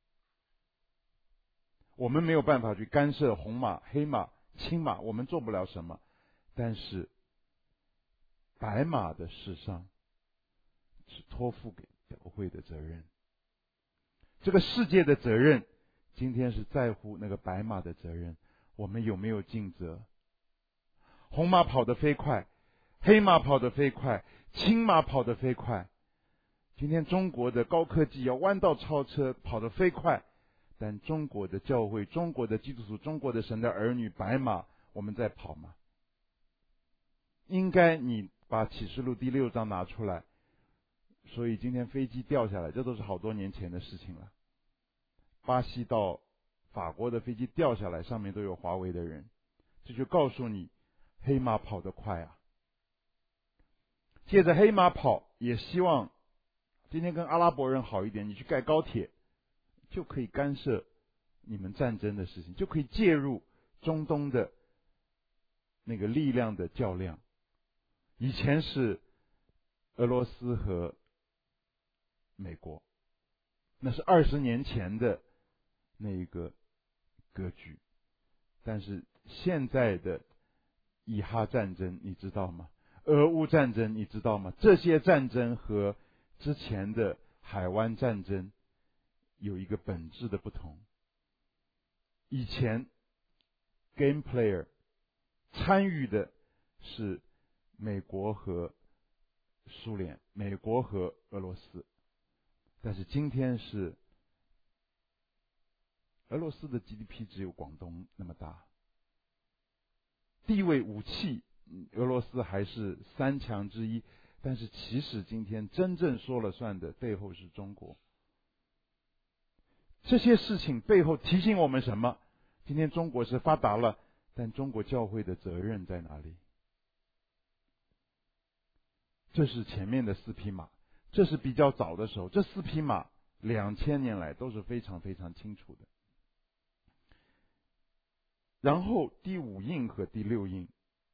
Speaker 1: 我们没有办法去干涉红马、黑马、青马，我们做不了什么。但是白马的事上是托付给教会的责任。这个世界的责任今天是在乎那个白马的责任，我们有没有尽责？红马跑得飞快，黑马跑得飞快，青马跑得飞快。今天中国的高科技要弯道超车，跑得飞快，但中国的教会、中国的基督徒、中国的神的儿女，白马我们在跑吗？应该你把启示录第六章拿出来。所以今天飞机掉下来，这都是好多年前的事情了。巴西到法国的飞机掉下来，上面都有华为的人，这就告诉你黑马跑得快啊。借着黑马跑，也希望今天跟阿拉伯人好一点，你去盖高铁就可以干涉你们战争的事情，就可以介入中东的那个力量的较量。以前是俄罗斯和美国，那是二十年前的那一个格局。但是现在的以哈战争你知道吗？俄乌战争你知道吗？这些战争和之前的海湾战争有一个本质的不同。以前 game player 参与的是美国和苏联，美国和俄罗斯。但是今天是俄罗斯的 G D P 只有广东那么大，地位武器俄罗斯还是三强之一，但是其实今天真正说了算的背后是中国。这些事情背后提醒我们什么？今天中国是发达了，但中国教会的责任在哪里？这是前面的四匹马，这是比较早的时候，这四匹马两千年来都是非常非常清楚的。然后第五印和第六印，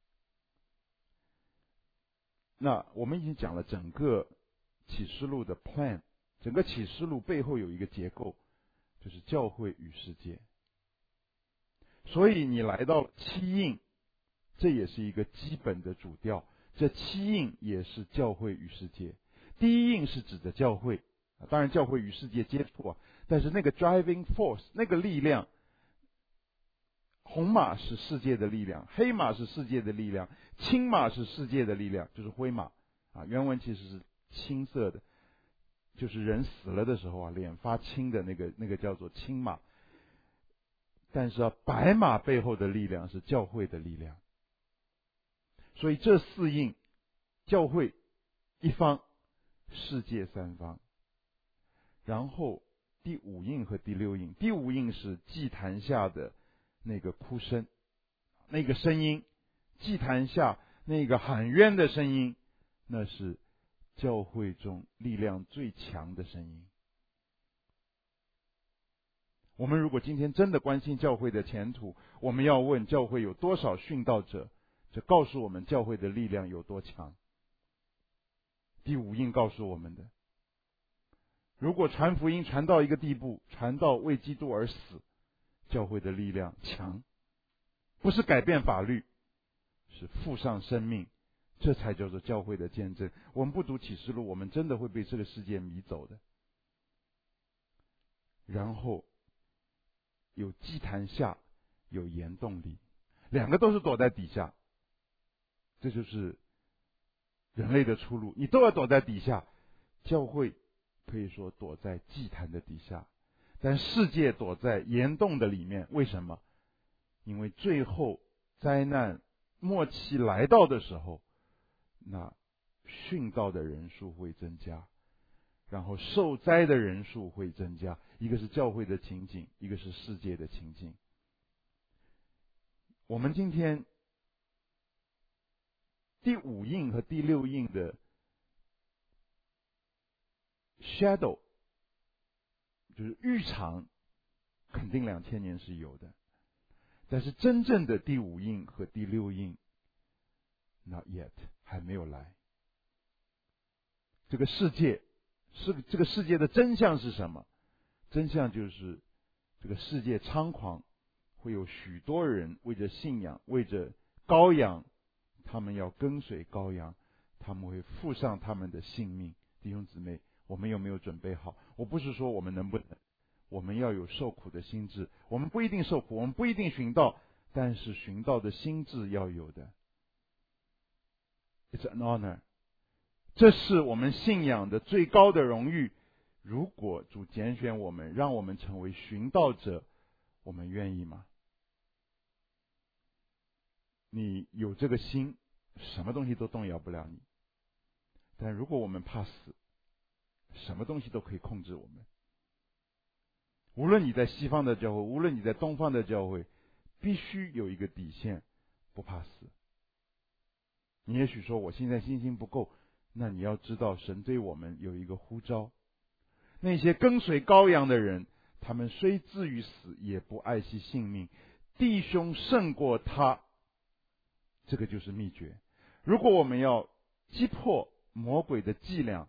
Speaker 1: 那我们已经讲了整个启示录的 plan， 整个启示录背后有一个结构，就是教会与世界。所以你来到七印，这也是一个基本的主调，这七印也是教会与世界。第一印是指的教会，当然教会与世界接触啊，但是那个 driving force 那个力量，红马是世界的力量，黑马是世界的力量，青马是世界的力量，就是灰马啊，原文其实是青色的，就是人死了的时候啊，脸发青的那个那个叫做青马。但是啊，白马背后的力量是教会的力量。所以这四印，教会一方，世界三方。然后第五印和第六印，第五印是祭坛下的那个哭声，那个声音，祭坛下那个喊冤的声音，那是教会中力量最强的声音。我们如果今天真的关心教会的前途，我们要问教会有多少殉道者，这告诉我们教会的力量有多强。第五印告诉我们的，如果传福音传到一个地步，传到为基督而死，教会的力量强，不是改变法律，是付上生命，这才叫做教会的见证。我们不读启示录，我们真的会被这个世界迷走的。然后有祭坛下，有岩洞里，两个都是躲在底下，这就是人类的出路，你都要躲在底下。教会可以说躲在祭坛的底下，但世界躲在岩洞的里面。为什么？因为最后灾难末期来到的时候，那殉道的人数会增加，然后受灾的人数会增加。一个是教会的情景，一个是世界的情景。我们今天第五印和第六印的 shadow 就是预尝，肯定两千年是有的，但是真正的第五印和第六印 not yet 还没有来。这个世界是这个世界的真相是什么？真相就是这个世界猖狂，会有许多人为着信仰，为着羔羊，他们要跟随羔羊，他们会付上他们的性命。弟兄姊妹，我们有没有准备好？我不是说我们能不能，我们要有受苦的心志。我们不一定受苦，我们不一定寻道，但是寻道的心志要有的。It's an honor， 这是我们信仰的最高的荣誉。如果主拣选我们，让我们成为寻道者，我们愿意吗？你有这个心，什么东西都动摇不了你。但如果我们怕死，什么东西都可以控制我们。无论你在西方的教会，无论你在东方的教会，必须有一个底线，不怕死。你也许说我现在信心不够，那你要知道神对我们有一个呼召。那些跟随羔羊的人，他们虽至于死，也不爱惜性命，弟兄胜过他。这个就是秘诀。如果我们要击破魔鬼的伎俩，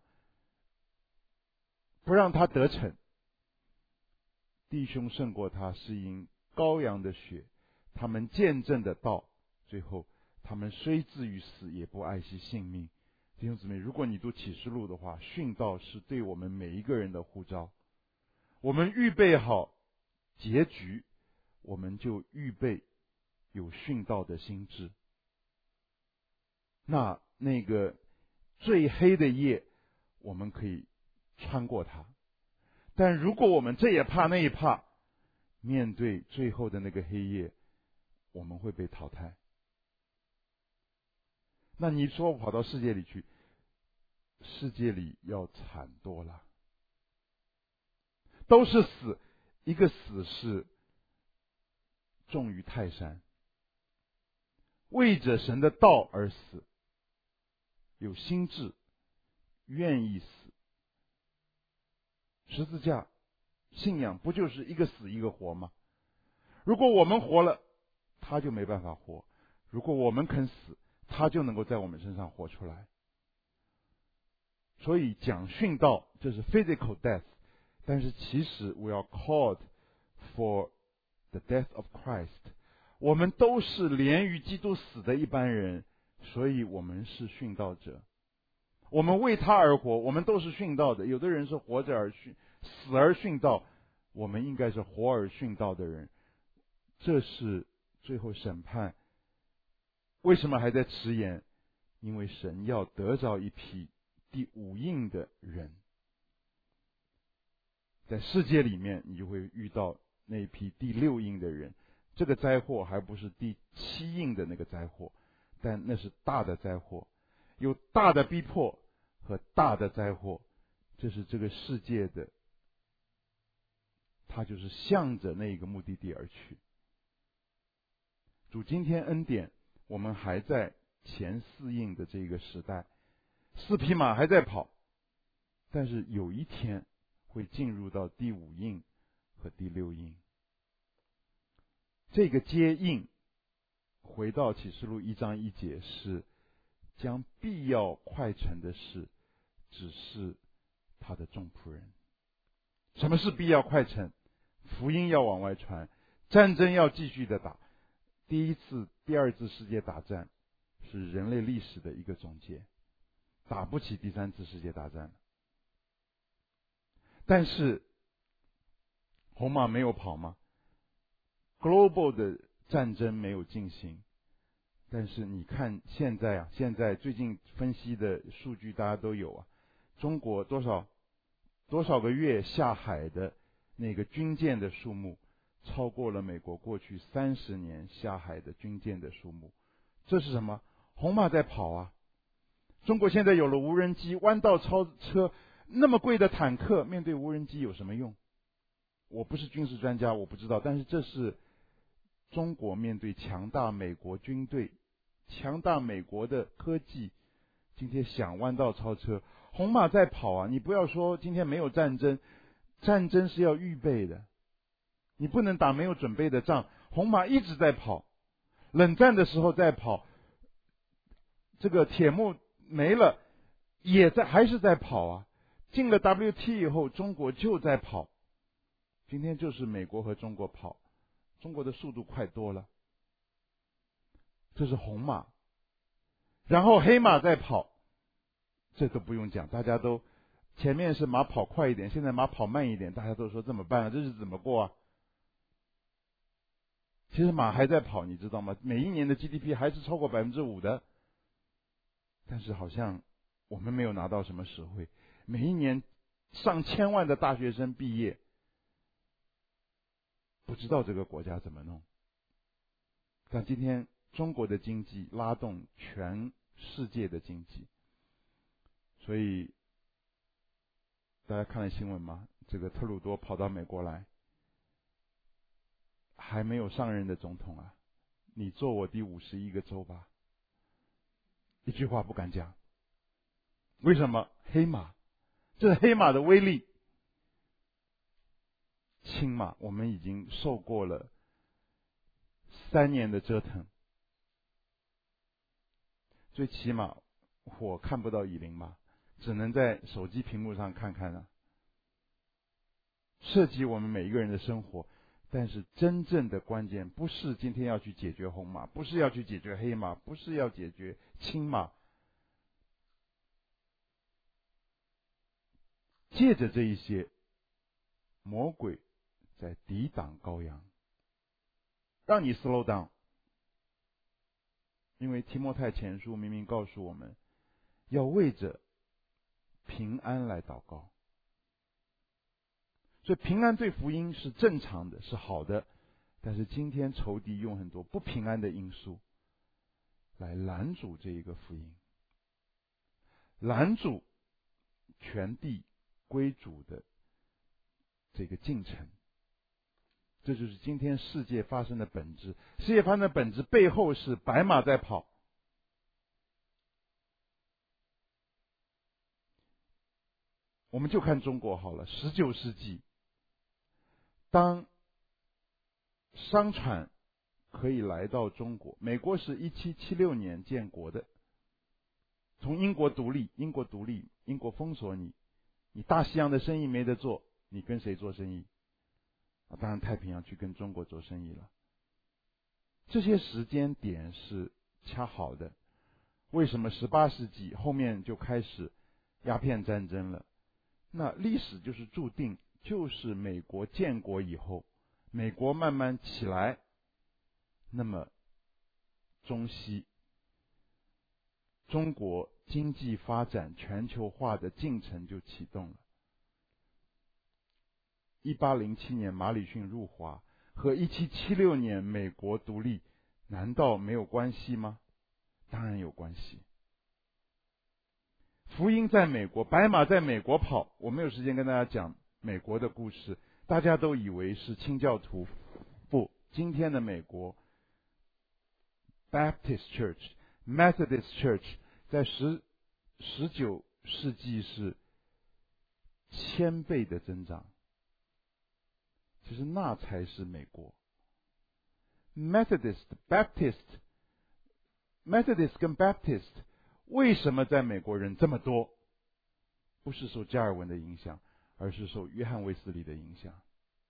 Speaker 1: 不让他得逞，弟兄胜过他是因羔羊的血，他们见证的道，最后他们虽至于死，也不爱惜性命。弟兄姊妹，如果你读启示录的话，殉道是对我们每一个人的呼召。我们预备好结局，我们就预备有殉道的心志。那那个最黑的夜，我们可以穿过它。但如果我们这也怕那也怕，面对最后的那个黑夜，我们会被淘汰。那你说我跑到世界里去，世界里要惨多了，都是死。一个死是重于泰山，为着神的道而死，有心志，愿意死。十字架信仰不就是一个死一个活吗？如果我们活了，他就没办法活；如果我们肯死，他就能够在我们身上活出来。所以讲殉道，这是 physical death， 但是其实 we are called for the death of Christ。 我们都是连于基督死的一般人，所以我们是殉道者。我们为他而活，我们都是殉道的。有的人是活着而殉，死而殉道，我们应该是活而殉道的人。这是最后审判。为什么还在迟延？因为神要得着一批第五印的人。在世界里面，你就会遇到那一批第六印的人。这个灾祸还不是第七印的那个灾祸，但那是大的灾祸，有大的逼迫和大的灾祸。这是这个世界的，它就是向着那个目的地而去。主今天恩典，我们还在前四印的这个时代，四匹马还在跑，但是有一天会进入到第五印和第六印。这个接印，回到启示录一章一节，是将必要快成的事指示他的众仆人。什么是必要快成？福音要往外传，战争要继续的打。第一次、第二次世界大战是人类历史的一个总结，打不起第三次世界大战了。但是红马没有跑吗？ Global 的战争没有进行。但是你看现在啊，现在最近分析的数据大家都有啊，中国多少多少个月下海的那个军舰的数目，超过了美国过去三十年下海的军舰的数目。这是什么？红马在跑啊！ 中国现在有了无人机、弯道超车，那么贵的坦克，面对无人机有什么用？我不是军事专家，我不知道，但是这是中国面对强大美国军队、强大美国的科技，今天想弯道超车，红马在跑啊！你不要说今天没有战争，战争是要预备的，你不能打没有准备的仗。红马一直在跑，冷战的时候在跑，这个铁幕没了，也在还是在跑啊。进了 W T 以后，中国就在跑。今天就是美国和中国跑，中国的速度快多了。这是红马，然后黑马在跑，这都不用讲，大家都前面是马跑快一点，现在马跑慢一点，大家都说怎么办啊？这日子怎么过啊？其实马还在跑，你知道吗？每一年的 G D P 还是超过百分之五的，但是好像我们没有拿到什么实惠。每一年上千万的大学生毕业，不知道这个国家怎么弄。但今天中国的经济拉动全世界的经济，所以大家看了新闻吗？这个特鲁多跑到美国来，还没有上任的总统啊，你做我第五十一个州吧，一句话不敢讲。为什么？黑马，这是黑马的威力。青马我们已经受过了三年的折腾，最起码我看不到以林马，只能在手机屏幕上看看了，涉及我们每一个人的生活。但是真正的关键不是今天要去解决红马，不是要去解决黑马，不是要解决青马，借着这一些，魔鬼在抵挡羔羊，让你 slow down。因为提摩太前书明明告诉我们，要为着平安来祷告。所以平安对福音是正常的，是好的，但是今天仇敌用很多不平安的因素来拦阻这一个福音，拦阻全地归主的这个进程。这就是今天世界发生的本质。世界发生的本质背后是白马在跑。我们就看中国好了，十九世纪，当商船可以来到中国，美国是一七七六年建国的，从英国独立，英国独立，英国封锁你，你大西洋的生意没得做，你跟谁做生意？当然太平洋去跟中国做生意了。这些时间点是恰好的。为什么十八世纪后面就开始鸦片战争了？那历史就是注定，就是美国建国以后，美国慢慢起来，那么中西中国经济发展全球化的进程就启动了。一八零七年马里逊入华和一七七六年美国独立，难道没有关系吗？当然有关系。福音在美国，白马在美国跑，我没有时间跟大家讲美国的故事，大家都以为是清教徒，不，今天的美国 Baptist Church、Methodist Church 在十十九世纪是千倍的增长。其实那才是美国。Methodist、Baptist、Methodist 跟 Baptist 为什么在美国人这么多？不是受加尔文的影响，而是受约翰卫斯理的影响。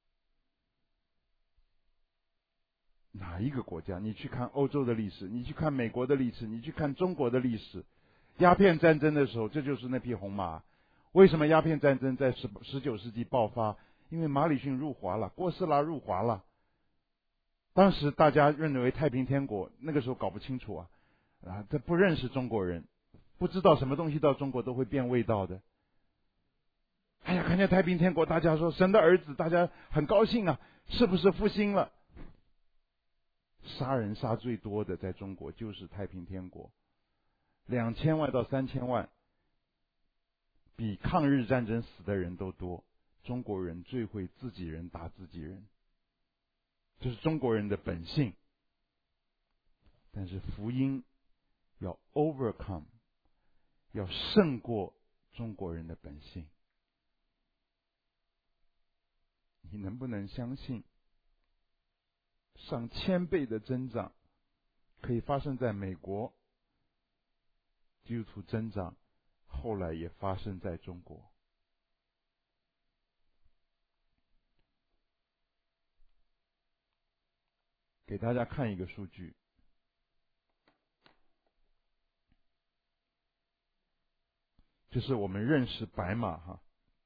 Speaker 1: 哪一个国家？你去看欧洲的历史，你去看美国的历史，你去看中国的历史。鸦片战争的时候，这就是那匹红马。为什么鸦片战争在十九世纪爆发？因为马里逊入华了，哥斯拉入华了。当时大家认为太平天国，那个时候搞不清楚啊，啊，他不认识中国人，不知道什么东西到中国都会变味道的。哎呀，看见太平天国，大家说神的儿子，大家很高兴啊，是不是复兴了？杀人杀最多的在中国就是太平天国， 两千万到三千万，比抗日战争死的人都多。中国人最会自己人打自己人，这是中国人的本性。但是福音要 overcome， 要胜过中国人的本性。你能不能相信上千倍的增长可以发生在美国，基督徒增长后来也发生在中国？给大家看一个数据，这是我们认识白马哈。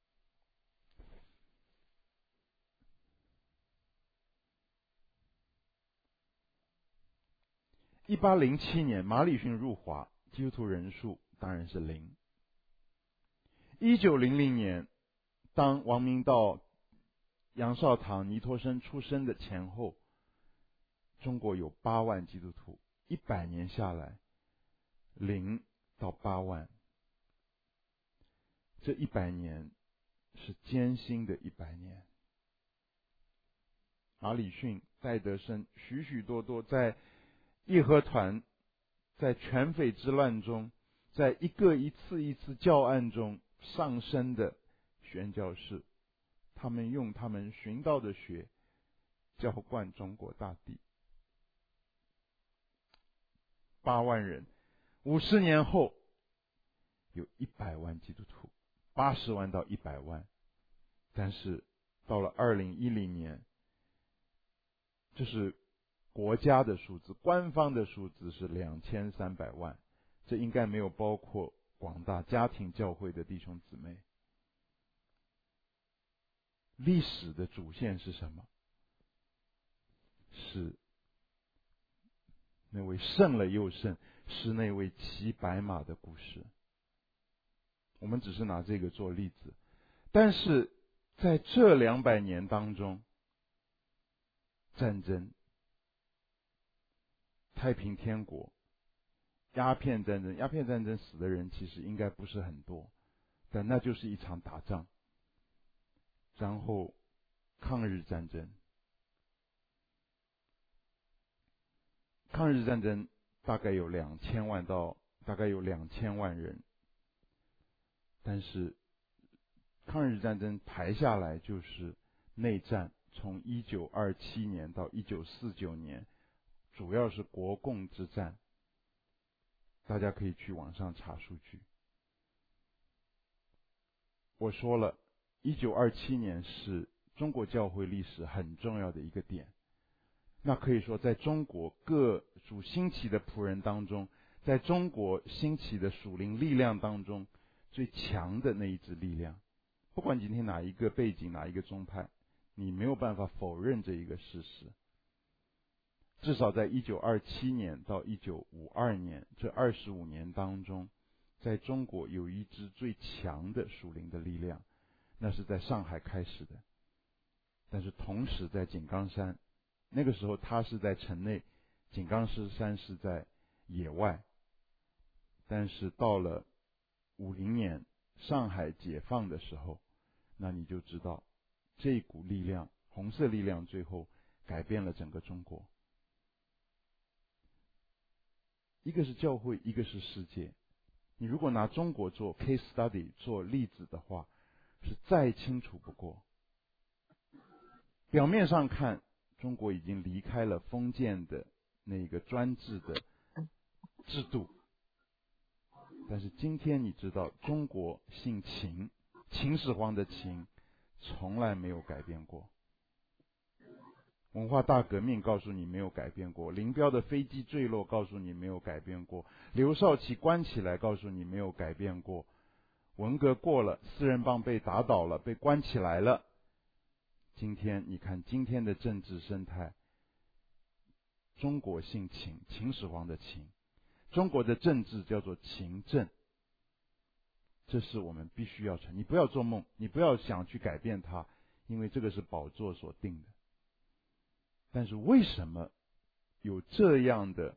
Speaker 1: 一八零七年马礼逊入华，基督徒人数当然是零。一九零零年，当王明道、杨少堂、尼托生出生的前后，中国有八万基督徒。一百年下来，零到八万，这一百年是艰辛的一百年。马礼逊、戴德生，许许多多在义和团，在全匪之乱中，在一个一次一次教案中上升的宣教士，他们用他们寻到的血浇灌中国大地。八万人，五十年后有一百万基督徒，八十万到一百万。但是到了二零一零年，这是国家的数字，官方的数字是两千三百万，这应该没有包括广大家庭教会的弟兄姊妹。历史的主线是什么？是那位胜了又胜，是那位骑白马的故事。我们只是拿这个做例子，但是在这两百年当中，战争、太平天国、鸦片战争，鸦片战争死的人其实应该不是很多，但那就是一场打仗。然后抗日战争，抗日战争大概有两千万到大概有两千万人，但是抗日战争排下来就是内战，从一九二七年到一九四九年，主要是国共之战。大家可以去网上查数据。我说了，一九二七年是中国教会历史很重要的一个点。那可以说，在中国各主兴起的仆人当中，在中国兴起的属灵力量当中，最强的那一支力量。不管今天哪一个背景，哪一个宗派，你没有办法否认这一个事实。至少在一九二七年到一九五二年这二十五年当中，在中国有一支最强的属灵的力量，那是在上海开始的。但是同时在井冈山，那个时候他是在城内，井冈山是在野外。但是到了五零年上海解放的时候，那你就知道这股力量，红色力量最后改变了整个中国。一个是教会，一个是世界。你如果拿中国做 case study 做例子的话，是再清楚不过。表面上看，中国已经离开了封建的那个专制的制度，但是今天你知道，中国姓秦，秦始皇的秦从来没有改变过。文化大革命告诉你没有改变过，林彪的飞机坠落告诉你没有改变过，刘少奇关起来告诉你没有改变过，文革过了，四人帮被打倒了，被关起来了。今天你看今天的政治生态，中国姓秦，秦始皇的秦，中国的政治叫做秦政，这是我们必须要承认。你不要做梦，你不要想去改变它，因为这个是宝座所定的。但是为什么有这样的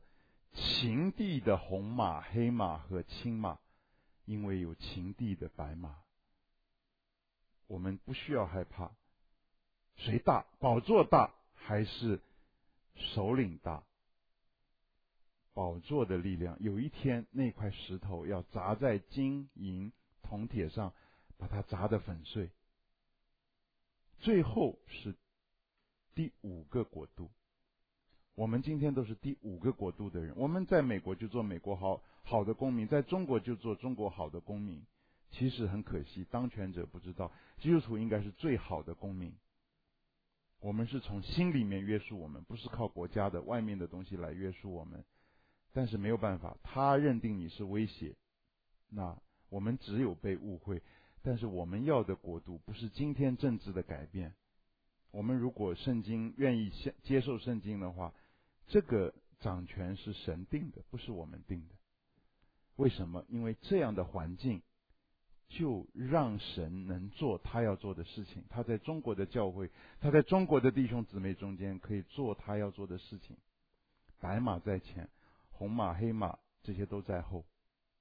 Speaker 1: 秦地的红马、黑马和青马，因为有秦地的白马。我们不需要害怕，谁大？宝座大还是首领大？宝座的力量，有一天那块石头要砸在金银铜铁上，把它砸得粉碎。最后是第五个国度，我们今天都是第五个国度的人。我们在美国就做美国好好的公民，在中国就做中国好的公民。其实很可惜，当权者不知道，基督徒应该是最好的公民。我们是从心里面约束我们，不是靠国家的外面的东西来约束我们。但是没有办法，他认定你是威胁，那我们只有被误会。但是我们要的国度不是今天政治的改变。我们如果圣经愿意接受圣经的话，这个掌权是神定的，不是我们定的。为什么？因为这样的环境就让神能做他要做的事情。他在中国的教会，他在中国的弟兄姊妹中间可以做他要做的事情。白马在前，红马、黑马这些都在后。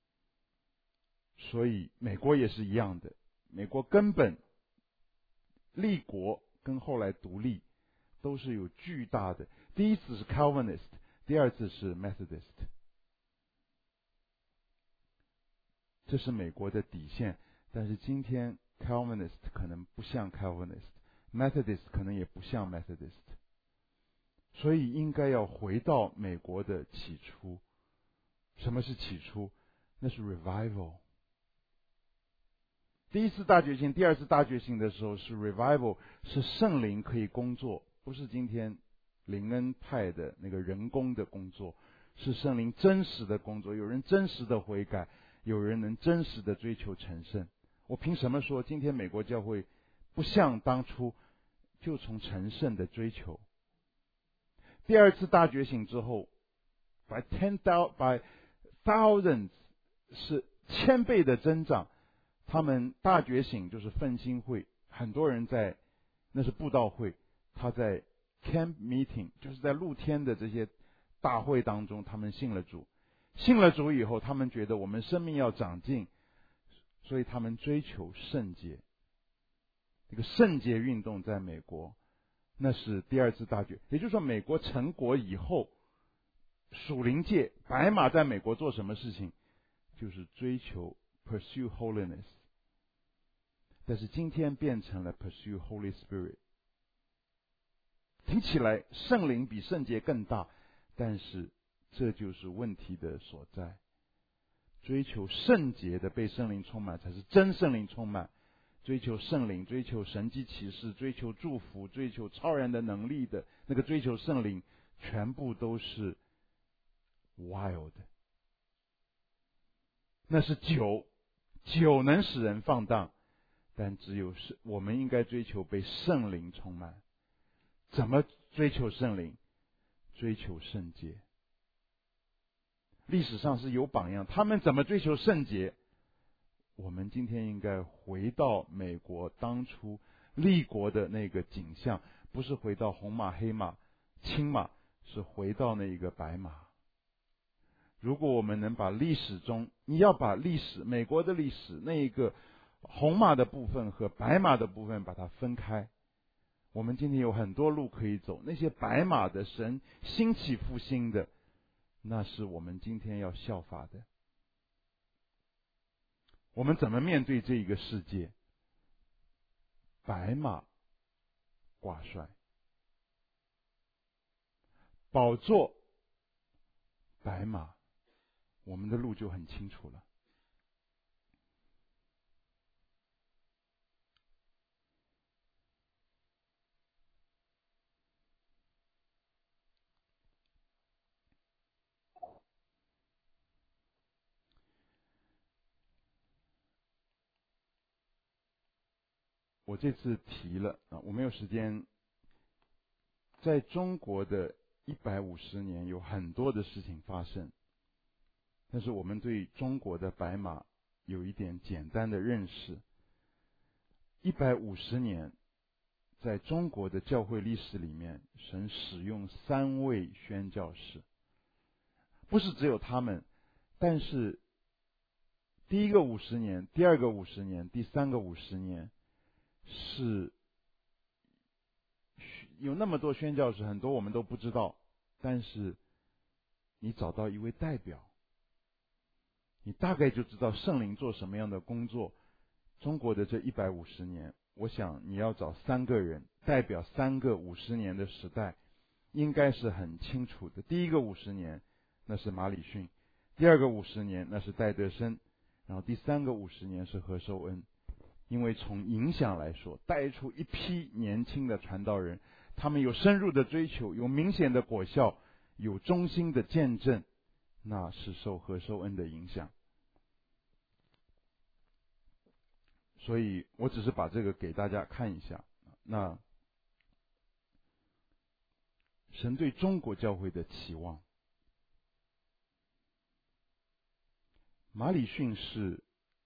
Speaker 1: 所以美国也是一样的，美国根本立国跟后来独立都是有巨大的，第一次是 Calvinist， 第二次是 Methodist， 这是美国的底线。但是今天 Calvinist 可能不像 Calvinist， Methodist 可能也不像 Methodist， 所以应该要回到美国的起初。什么是起初？那是 revival。第一次大觉醒，第二次大觉醒的时候是 revival， 是圣灵可以工作，不是今天灵恩派的那个人工的工作，是圣灵真实的工作。有人真实的悔改，有人能真实的追求成圣。我凭什么说今天美国教会不像当初就从成圣的追求？第二次大觉醒之后 by ten thousand by thousands 是千倍的增长。他们大觉醒就是奋兴会，很多人在，那是布道会，他在 camp meeting 就是在露天的这些大会当中，他们信了主。信了主以后，他们觉得我们生命要长进，所以他们追求圣洁。这个圣洁运动在美国，那是第二次大觉，也就是说美国成国以后，属灵界白马在美国做什么事情？就是追求 pursue holiness。但是今天变成了 pursue Holy Spirit， 听起来圣灵比圣洁更大，但是这就是问题的所在。追求圣洁的被圣灵充满才是真圣灵充满，追求圣灵，追求神迹奇事，追求祝福，追求超然的能力的那个追求圣灵，全部都是 wild， 那是酒，酒能使人放荡，但只有是我们应该追求被圣灵充满。怎么追求圣灵？追求圣洁。历史上是有榜样，他们怎么追求圣洁？我们今天应该回到美国当初立国的那个景象，不是回到红马、黑马、青马，是回到那个白马。如果我们能把历史中，你要把历史，美国的历史那一个红马的部分和白马的部分把它分开，我们今天有很多路可以走。那些白马的神兴起复兴的，那是我们今天要效法的。我们怎么面对这一个世界？白马挂帅，宝座，白马，我们的路就很清楚了。我这次提了啊，我没有时间。在中国的一百五十年有很多的事情发生，但是我们对中国的白马有一点简单的认识。一百五十年，在中国的教会历史里面，神使用三位宣教士， 不是只有他们，但是第一个五十年、第二个五十年、第三个五十年，是有那么多宣教士，很多我们都不知道，但是你找到一位代表，你大概就知道圣灵做什么样的工作。中国的这一百五十年，我想你要找三个人代表三个五十年的时代，应该是很清楚的。第一个五十年那是马礼逊，第二个五十年那是戴德生，然后第三个五十年是何寿恩。因为从影响来说，带出一批年轻的传道人，他们有深入的追求，有明显的果效，有忠心的见证，那是受何寿恩的影响。所以我只是把这个给大家看一下。那神对中国教会的期望，马礼逊是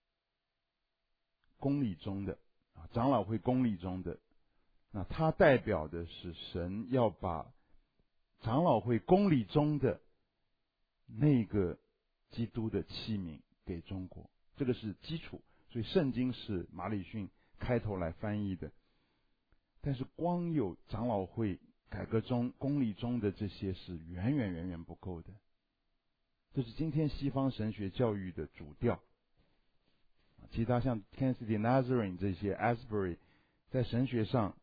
Speaker 1: 公理中的啊，长老会公理中的，那他代表的是神要把长老会公理中的那个基督的器皿给中国，这个是基础。所以圣经是马礼逊开头来翻译的，但是光有长老会改革中公理中的这些是远远远远不够的。这是今天西方神学教育的主调。其他像 Kansas City Nazarene 这些 Asbury 在神学上，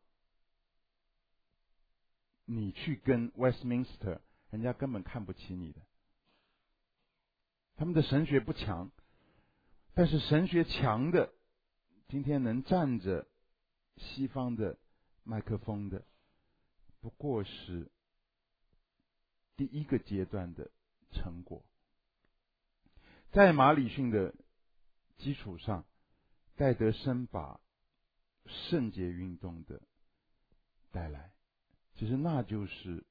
Speaker 1: 你去跟 Westminster 人家根本看不起你的，他们的神学不强。但是神学强的，今天能站着西方的麦克风的，不过是第一个阶段的成果。在马礼逊的基础上，戴德生把圣洁运动的带来，其实那就是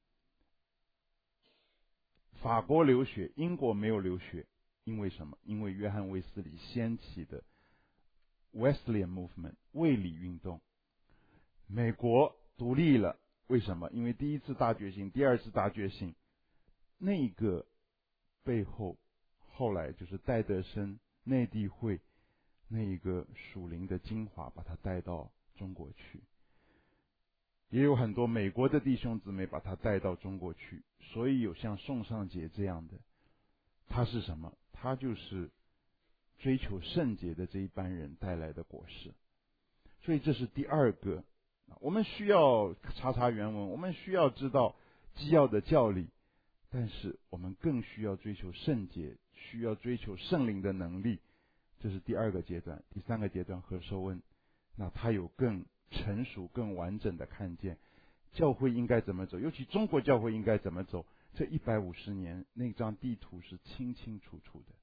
Speaker 1: 法国流血，英国没有流血。因为什么？因为约翰卫斯理掀起的 Wesleyan Movement 卫理运动。美国独立了，为什么？因为第一次大觉醒，第二次大觉醒，那个背后后来就是戴德生内地会那个属灵的精华，把它带到中国去。也有很多美国的弟兄姊妹把它带到中国去，所以有像宋尚节这样的，他是什么？他就是追求圣洁的这一班人带来的果实。所以这是第二个，我们需要查查原文，我们需要知道基要的教理，但是我们更需要追求圣洁，需要追求圣灵的能力。这是第二个阶段。第三个阶段何寿恩，那他有更成熟更完整的看见教会应该怎么走，尤其中国教会应该怎么走。这一百五十年那张地图是清清楚楚的。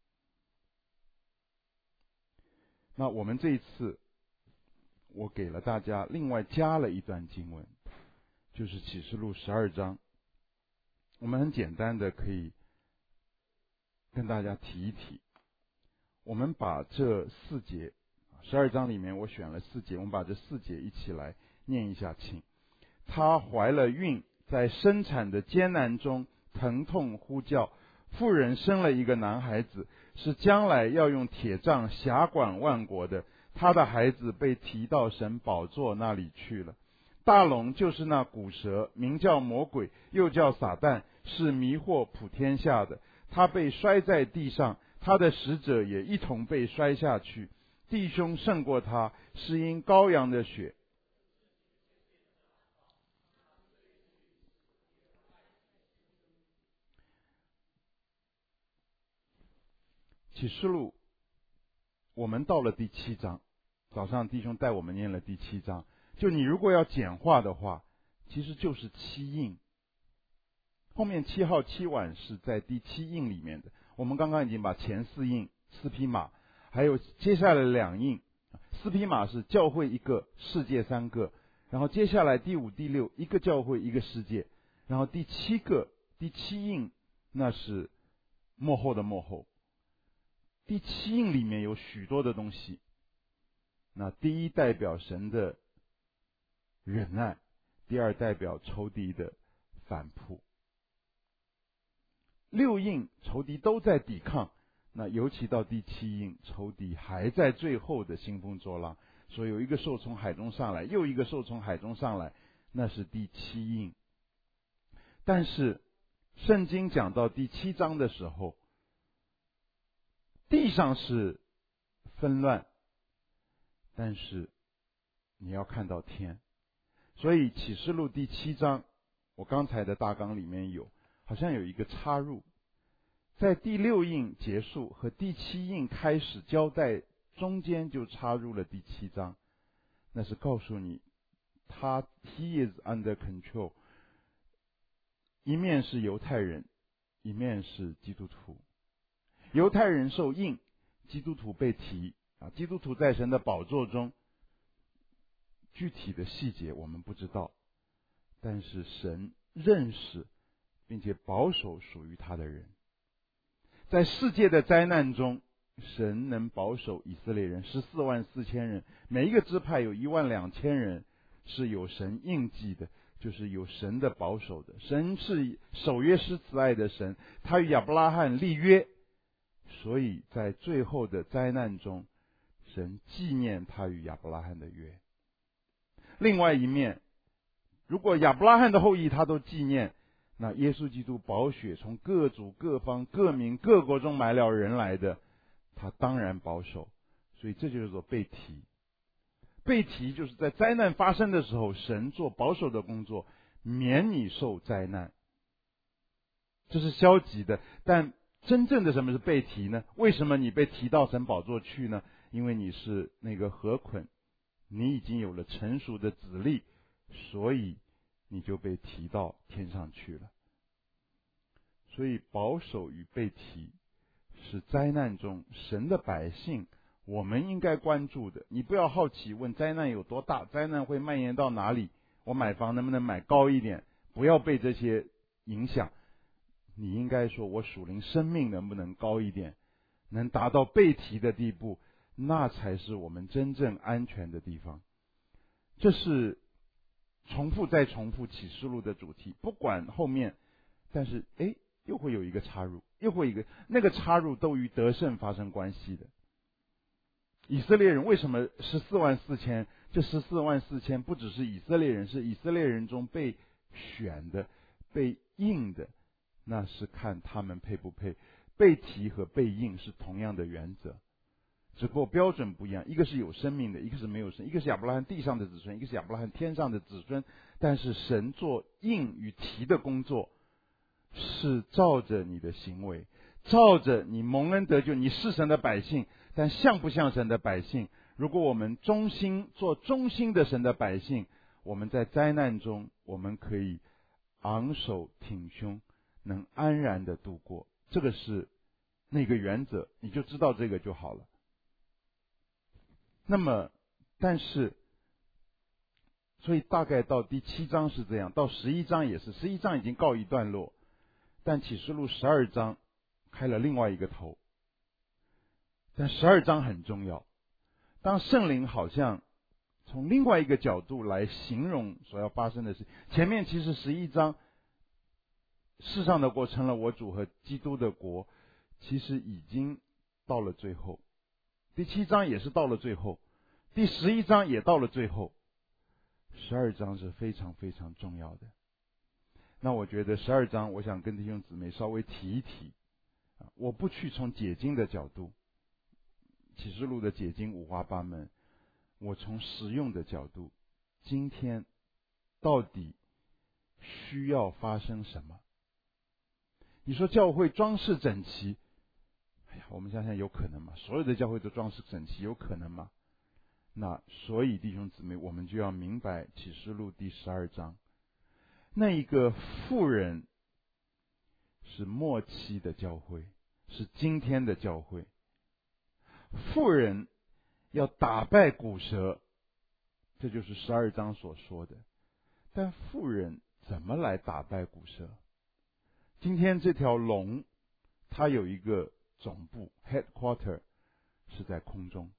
Speaker 1: 那我们这一次我给了大家另外加了一段经文，就是启示录十二章。我们很简单的可以跟大家提一提，我们把这四节，十二章里面我选了四节，我们把这四节一起来念一下，请。她怀了孕，在生产的艰难中疼痛呼叫，妇人生了一个男孩子，是将来要用铁杖辖管万国的。他的孩子被提到神宝座那里去了。大龙就是那古蛇，名叫魔鬼，又叫撒旦，是迷惑普天下的。他被摔在地上，他的使者也一同被摔下去。弟兄胜过他，是因羔羊的血。启示录我们到了第七章，早上弟兄带我们念了第七章。就你如果要简化的话，其实就是七印。后面七号七碗是在第七印里面的。我们刚刚已经把前四印四匹马，还有接下来两印，四匹马是教会一个，世界三个，然后接下来第五第六一个教会一个世界，然后第七个第七印那是末后的末后。第七印里面有许多的东西，那第一代表神的忍耐，第二代表仇敌的反扑。 六印仇敌都在抵抗，那尤其到第七印，仇敌还在最后的兴风作浪，所以有一个兽从海中上来，又一个兽从海中上来，那是第七印。但是圣经讲到第七章的时候，地上是纷乱，但是你要看到天。所以启示录第七章，我刚才的大纲里面有，好像有一个插入，在第六印结束和第七印开始交代中间就插入了第七章，那是告诉你他 he is under control， 一面是犹太人，一面是基督徒。犹太人受印，基督徒被提啊，基督徒在神的宝座中，具体的细节我们不知道，但是神认识并且保守属于他的人。在世界的灾难中，神能保守以色列人十四万四千人，每一个支派有一万两千人是有神印记的，就是有神的保守的。神是守约施慈爱的神，他与亚伯拉罕立约，所以在最后的灾难中，神纪念他与亚伯拉罕的约。另外一面，如果亚伯拉罕的后裔他都纪念，那耶稣基督宝血从各族各方各民各国中买了人来的，他当然保守。所以这就是说被提。被提就是在灾难发生的时候，神做保守的工作，免你受灾难。这是消极的，但真正的什么是被提呢？为什么你被提到神宝座去呢？因为你是那个禾捆，你已经有了成熟的子粒，所以你就被提到天上去了。所以保守与被提是灾难中神的百姓我们应该关注的。你不要好奇问灾难有多大，灾难会蔓延到哪里，我买房能不能买高一点，不要被这些影响。你应该说我属灵生命能不能高一点，能达到被提的地步，那才是我们真正安全的地方。这是重复再重复启示录的主题，不管后面，但是诶又会有一个插入，又会有一个，那个插入都与得胜发生关系的。以色列人为什么十四万四千？这十四万四千不只是以色列人，是以色列人中被选的、被印的，那是看他们配不配。被提和被印是同样的原则，只不过标准不一样，一个是有生命的，一个是没有生，一个是亚伯拉罕地上的子孙，一个是亚伯拉罕天上的子孙。但是神做印与提的工作是照着你的行为，照着你蒙恩得救，你是神的百姓，但像不像神的百姓？如果我们忠心做忠心的神的百姓，我们在灾难中我们可以昂首挺胸，能安然的度过。这个是那个原则，你就知道这个就好了。那么但是所以大概到第七章是这样，到十一章也是，十一章已经告一段落，但启示录十二章开了另外一个头。但十二章很重要，当圣灵好像从另外一个角度来形容所要发生的事。前面其实十一章世上的国成了我主和基督的国，其实已经到了最后。第七章也是到了最后，第十一章也到了最后，十二章是非常非常重要的。那我觉得十二章我想跟弟兄姊妹稍微提一提，我不去从解经的角度，启示录的解经五花八门，我从实用的角度，今天到底需要发生什么？你说教会装饰整齐，哎呀，我们想想有可能吗？所有的教会都装饰整齐，有可能吗？那所以弟兄姊妹，我们就要明白启示录第十二章，那一个妇人是末期的教会，是今天的教会。妇人要打败古蛇，这就是十二章所说的。但妇人怎么来打败古蛇？今天这条龙，它有一个总部 headquarter 是在空中。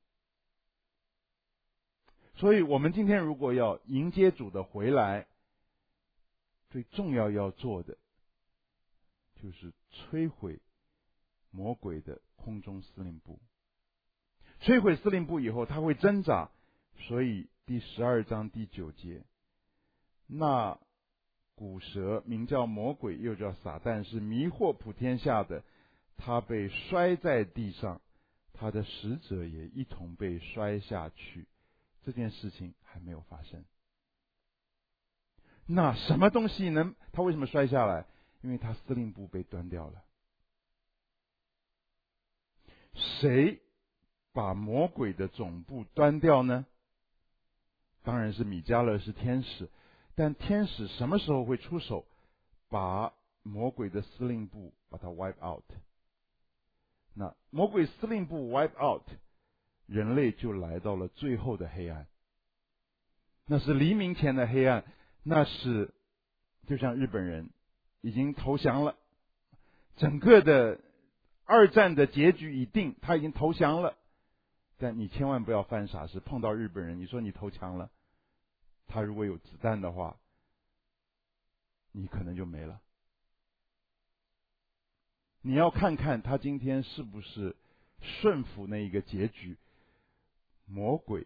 Speaker 1: 所以我们今天如果要迎接主的回来，最重要要做的就是摧毁魔鬼的空中司令部。摧毁司令部以后，他会挣扎，所以第十二章第九节，那古蛇名叫魔鬼，又叫撒旦，是迷惑普天下的，他被摔在地上，他的使者也一同被摔下去。这件事情还没有发生。那什么东西能他为什么摔下来？因为他司令部被端掉了。谁把魔鬼的总部端掉呢？当然是米迦勒，是天使。但天使什么时候会出手把魔鬼的司令部把它 wipe out？ 那魔鬼司令部 wipe out， 人类就来到了最后的黑暗。那是黎明前的黑暗，那是就像日本人已经投降了，整个的二战的结局已定，他已经投降了。但你千万不要犯傻事，碰到日本人，你说你投降了，他如果有子弹的话，你可能就没了。你要看看他今天是不是顺服那一个结局。魔鬼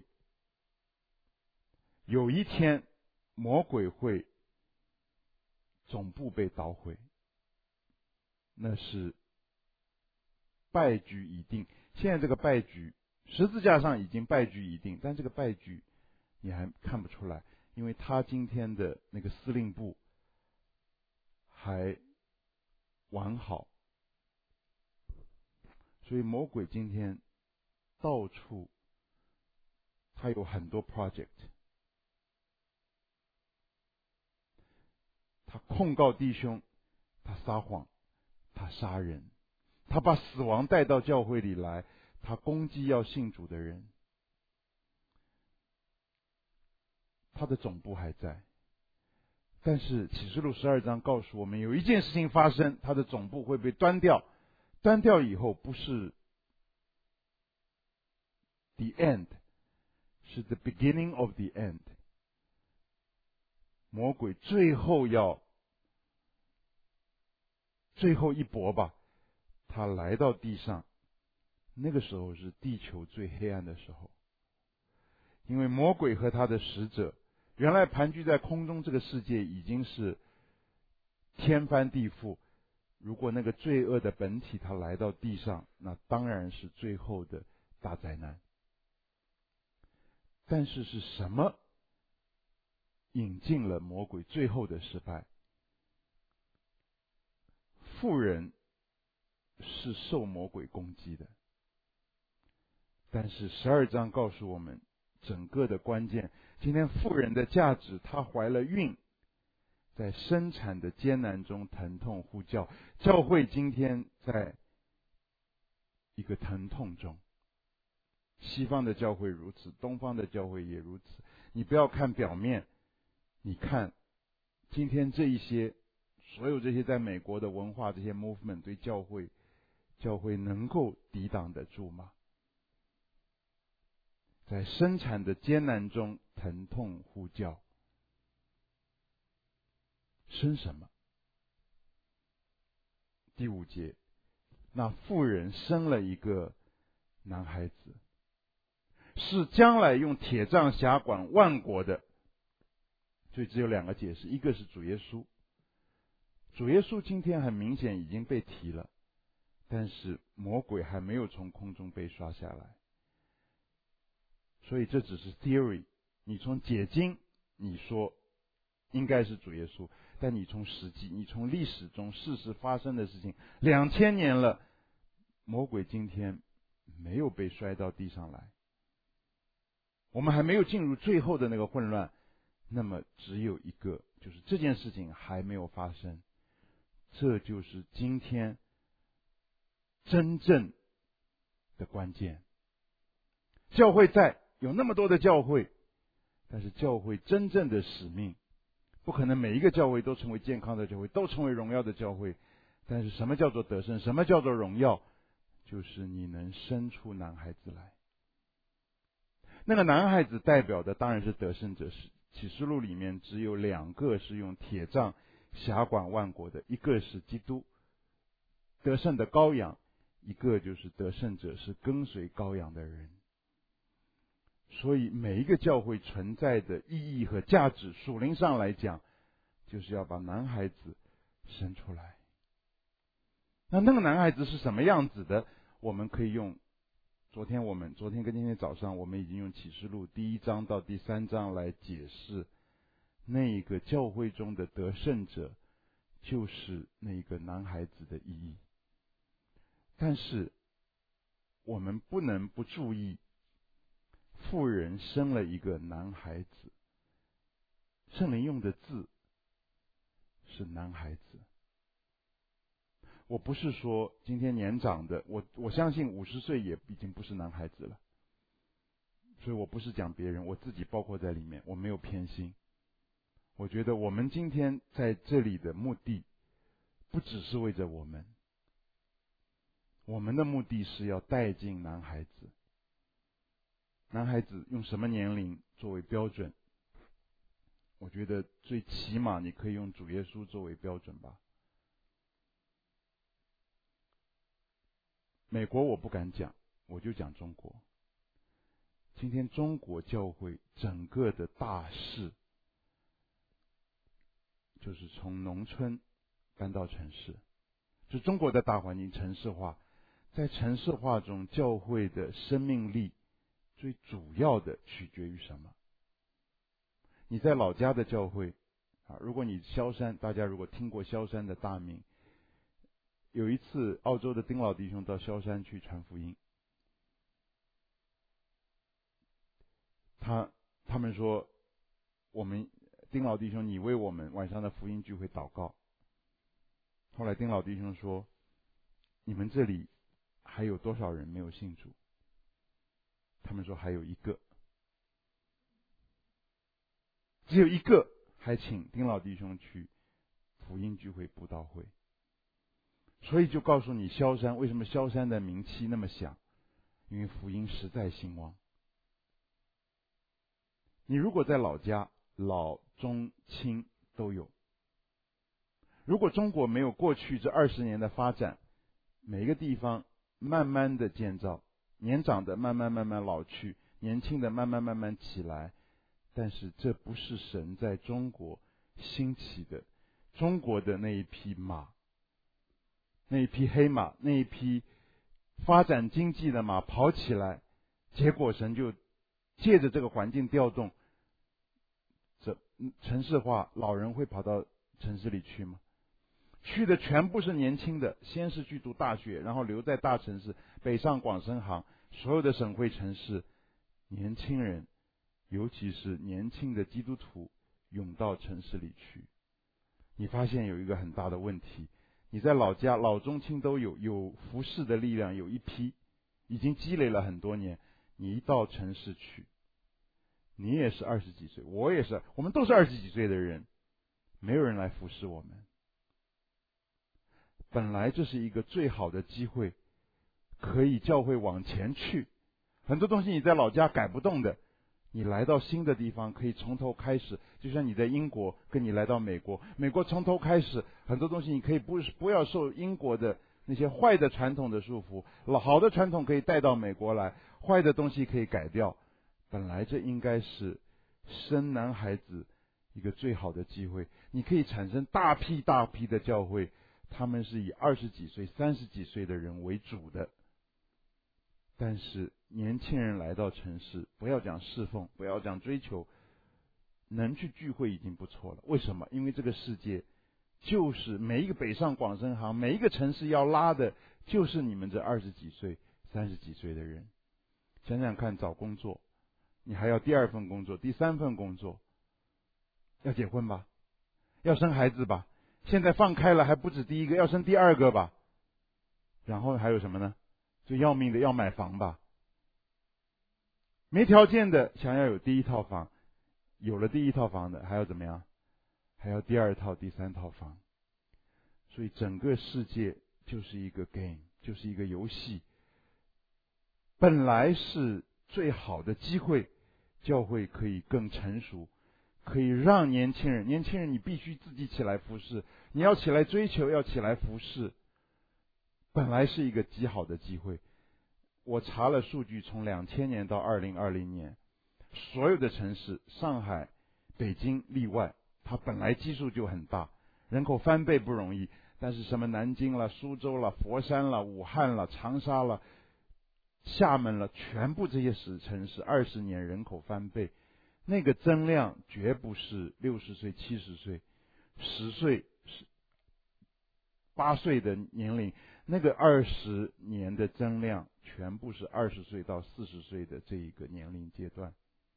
Speaker 1: 有一天，魔鬼会总部被捣毁，那是败局已定。现在这个败局，十字架上已经败局已定，但这个败局你还看不出来，因为他今天的那个司令部还完好。所以魔鬼今天到处他有很多 project， 他控告弟兄，他撒谎，他杀人，他把死亡带到教会里来，他攻击要信主的人。他的总部还在，但是启示录十二章告诉我们，有一件事情发生，他的总部会被端掉。端掉以后不是 the end， 是 the beginning of the end。 魔鬼最后要最后一搏吧，他来到地上，那个时候是地球最黑暗的时候。因为魔鬼和他的使者原来盘踞在空中，这个世界已经是天翻地覆，如果那个罪恶的本体他来到地上，那当然是最后的大灾难。但是是什么引进了魔鬼最后的失败？妇人是受魔鬼攻击的，但是十二章告诉我们整个的关键。今天妇人的价值，她怀了孕，在生产的艰难中疼痛呼叫。教会今天在一个疼痛中，西方的教会如此，东方的教会也如此。你不要看表面，你看今天这一些所有这些在美国的文化，这些 movement 对教会教会能够抵挡得住吗？在生产的艰难中疼痛呼叫，生什么？第五节，那妇人生了一个男孩子，是将来用铁杖辖管万国的。所以只有两个解释，一个是主耶稣，主耶稣今天很明显已经被提了，但是魔鬼还没有从空中被刷下来。所以这只是 theory， 你从解经你说应该是主耶稣，但你从实际，你从历史中事实发生的事情，两千年了，魔鬼今天没有被摔到地上来，我们还没有进入最后的那个混乱。那么只有一个，就是这件事情还没有发生，这就是今天真正的关键。教会在，有那么多的教会，但是教会真正的使命，不可能每一个教会都成为健康的教会，都成为荣耀的教会。但是什么叫做得胜？什么叫做荣耀？就是你能生出男孩子来。那个男孩子代表的当然是得胜者。启示录里面只有两个是用铁杖辖管万国的，一个是基督， 得胜的羔羊，一个就是得胜者，是跟随羔羊的人。所以每一个教会存在的意义和价值，属灵上来讲，就是要把男孩子生出来。那那个男孩子是什么样子的？我们可以用昨天我们昨天跟今天早上我们已经用启示录第一章到第三章来解释，那个教会中的得胜者就是那个男孩子的意义。但是我们不能不注意，妇人生了一个男孩子，圣灵用的字是男孩子。我不是说今天年长的，我我相信五十岁也已经不是男孩子了，所以我不是讲别人，我自己包括在里面，我没有偏心。我觉得我们今天在这里的目的不只是为着我们，我们的目的是要带进男孩子。男孩子用什么年龄作为标准？我觉得最起码你可以用主耶稣作为标准吧。美国我不敢讲，我就讲中国。今天中国教会整个的大势，就是从农村搬到城市，就中国的大环境城市化。在城市化中，教会的生命力最主要的取决于什么？你在老家的教会啊，如果你萧山，大家如果听过萧山的大名，有一次澳洲的丁老弟兄到萧山去传福音，他他们说，我们丁老弟兄你为我们晚上的福音聚会祷告。后来丁老弟兄说，你们这里还有多少人没有信主？他们说还有一个，只有一个，还请丁老弟兄去福音聚会布道会。所以就告诉你萧山为什么萧山的名气那么响，因为福音实在兴旺。你如果在老家，老中青都有。如果中国没有过去这二十年的发展，每一个地方慢慢的建造，年长的慢慢慢慢老去，年轻的慢慢慢慢起来，但是这不是神在中国兴起的，中国的那一匹马，那一匹黑马，那一匹发展经济的马跑起来，结果神就借着这个环境调动，这城市化，老人会跑到城市里去吗？去的全部是年轻的，先是去读大学，然后留在大城市，北上广深杭，所有的省会城市，年轻人，尤其是年轻的基督徒涌到城市里去。你发现有一个很大的问题，你在老家老中青都有，有服侍的力量，有一批已经积累了很多年，你一到城市去，你也是二十几岁，我也是，我们都是二十几岁的人，没有人来服侍我们。本来这是一个最好的机会，可以教会往前去。很多东西你在老家改不动的，你来到新的地方可以从头开始。就像你在英国，跟你来到美国，美国从头开始，很多东西你可以不不要受英国的那些坏的传统的束缚，好的传统可以带到美国来，坏的东西可以改掉。本来这应该是生男孩子一个最好的机会，你可以产生大批大批的教会，他们是以二十几岁、三十几岁的人为主的。但是年轻人来到城市，不要讲侍奉，不要讲追求，能去聚会已经不错了。为什么？因为这个世界就是每一个北上广深杭，每一个城市要拉的就是你们这二十几岁、三十几岁的人。想想看，找工作，你还要第二份工作、第三份工作，要结婚吧，要生孩子吧，现在放开了还不止第一个，要生第二个吧。然后还有什么呢？最要命的要买房吧。没条件的想要有第一套房，有了第一套房的还要怎么样？还要第二套、第三套房。所以整个世界就是一个 game， 就是一个游戏。本来是最好的机会，教会可以更成熟，可以让年轻人，年轻人你必须自己起来服侍，你要起来追求，要起来服侍。 本来是一个极好的机会。我查了数据，从两千年到二零二零年，所有的城市，上海、北京例外，它本来基数就很大，人口翻倍不容易。但是什么南京了、苏州了、佛山了、武汉了、长沙了、厦门了，全部这些市城市二十年人口翻倍，那个增量绝不是六十岁、七十岁、十岁、八岁的年龄，那个二十年的增量全部是二十岁到四十岁的这一个年龄阶段。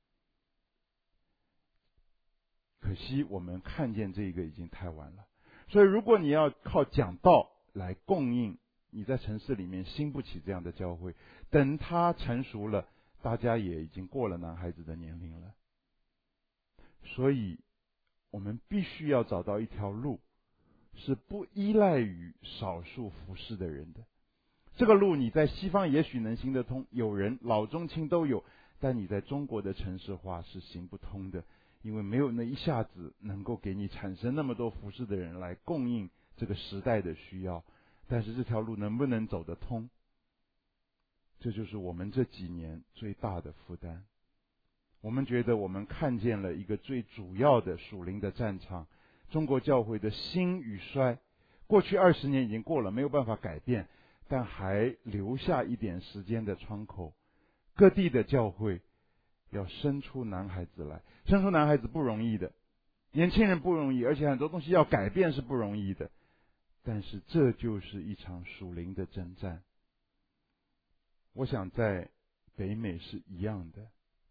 Speaker 1: 可惜我们看见这个已经太晚了。所以如果你要靠讲道来供应，你在城市里面兴不起这样的教会，等它成熟了，大家也已经过了男孩子的年龄了。所以我们必须要找到一条路，是不依赖于少数服侍的人的。这个路你在西方也许能行得通，有人老中青都有，但你在中国的城市化是行不通的，因为没有那一下子能够给你产生那么多服侍的人来供应这个时代的需要。但是这条路能不能走得通，这就是我们这几年最大的负担。我们觉得我们看见了一个最主要的属灵的战场，中国教会的兴与衰，过去二十年已经过了，没有办法改变，但还留下一点时间的窗口。各地的教会要生出男孩子来，生出男孩子不容易的，年轻人不容易，而且很多东西要改变是不容易的。但是这就是一场属灵的征战。我想在北美是一样的，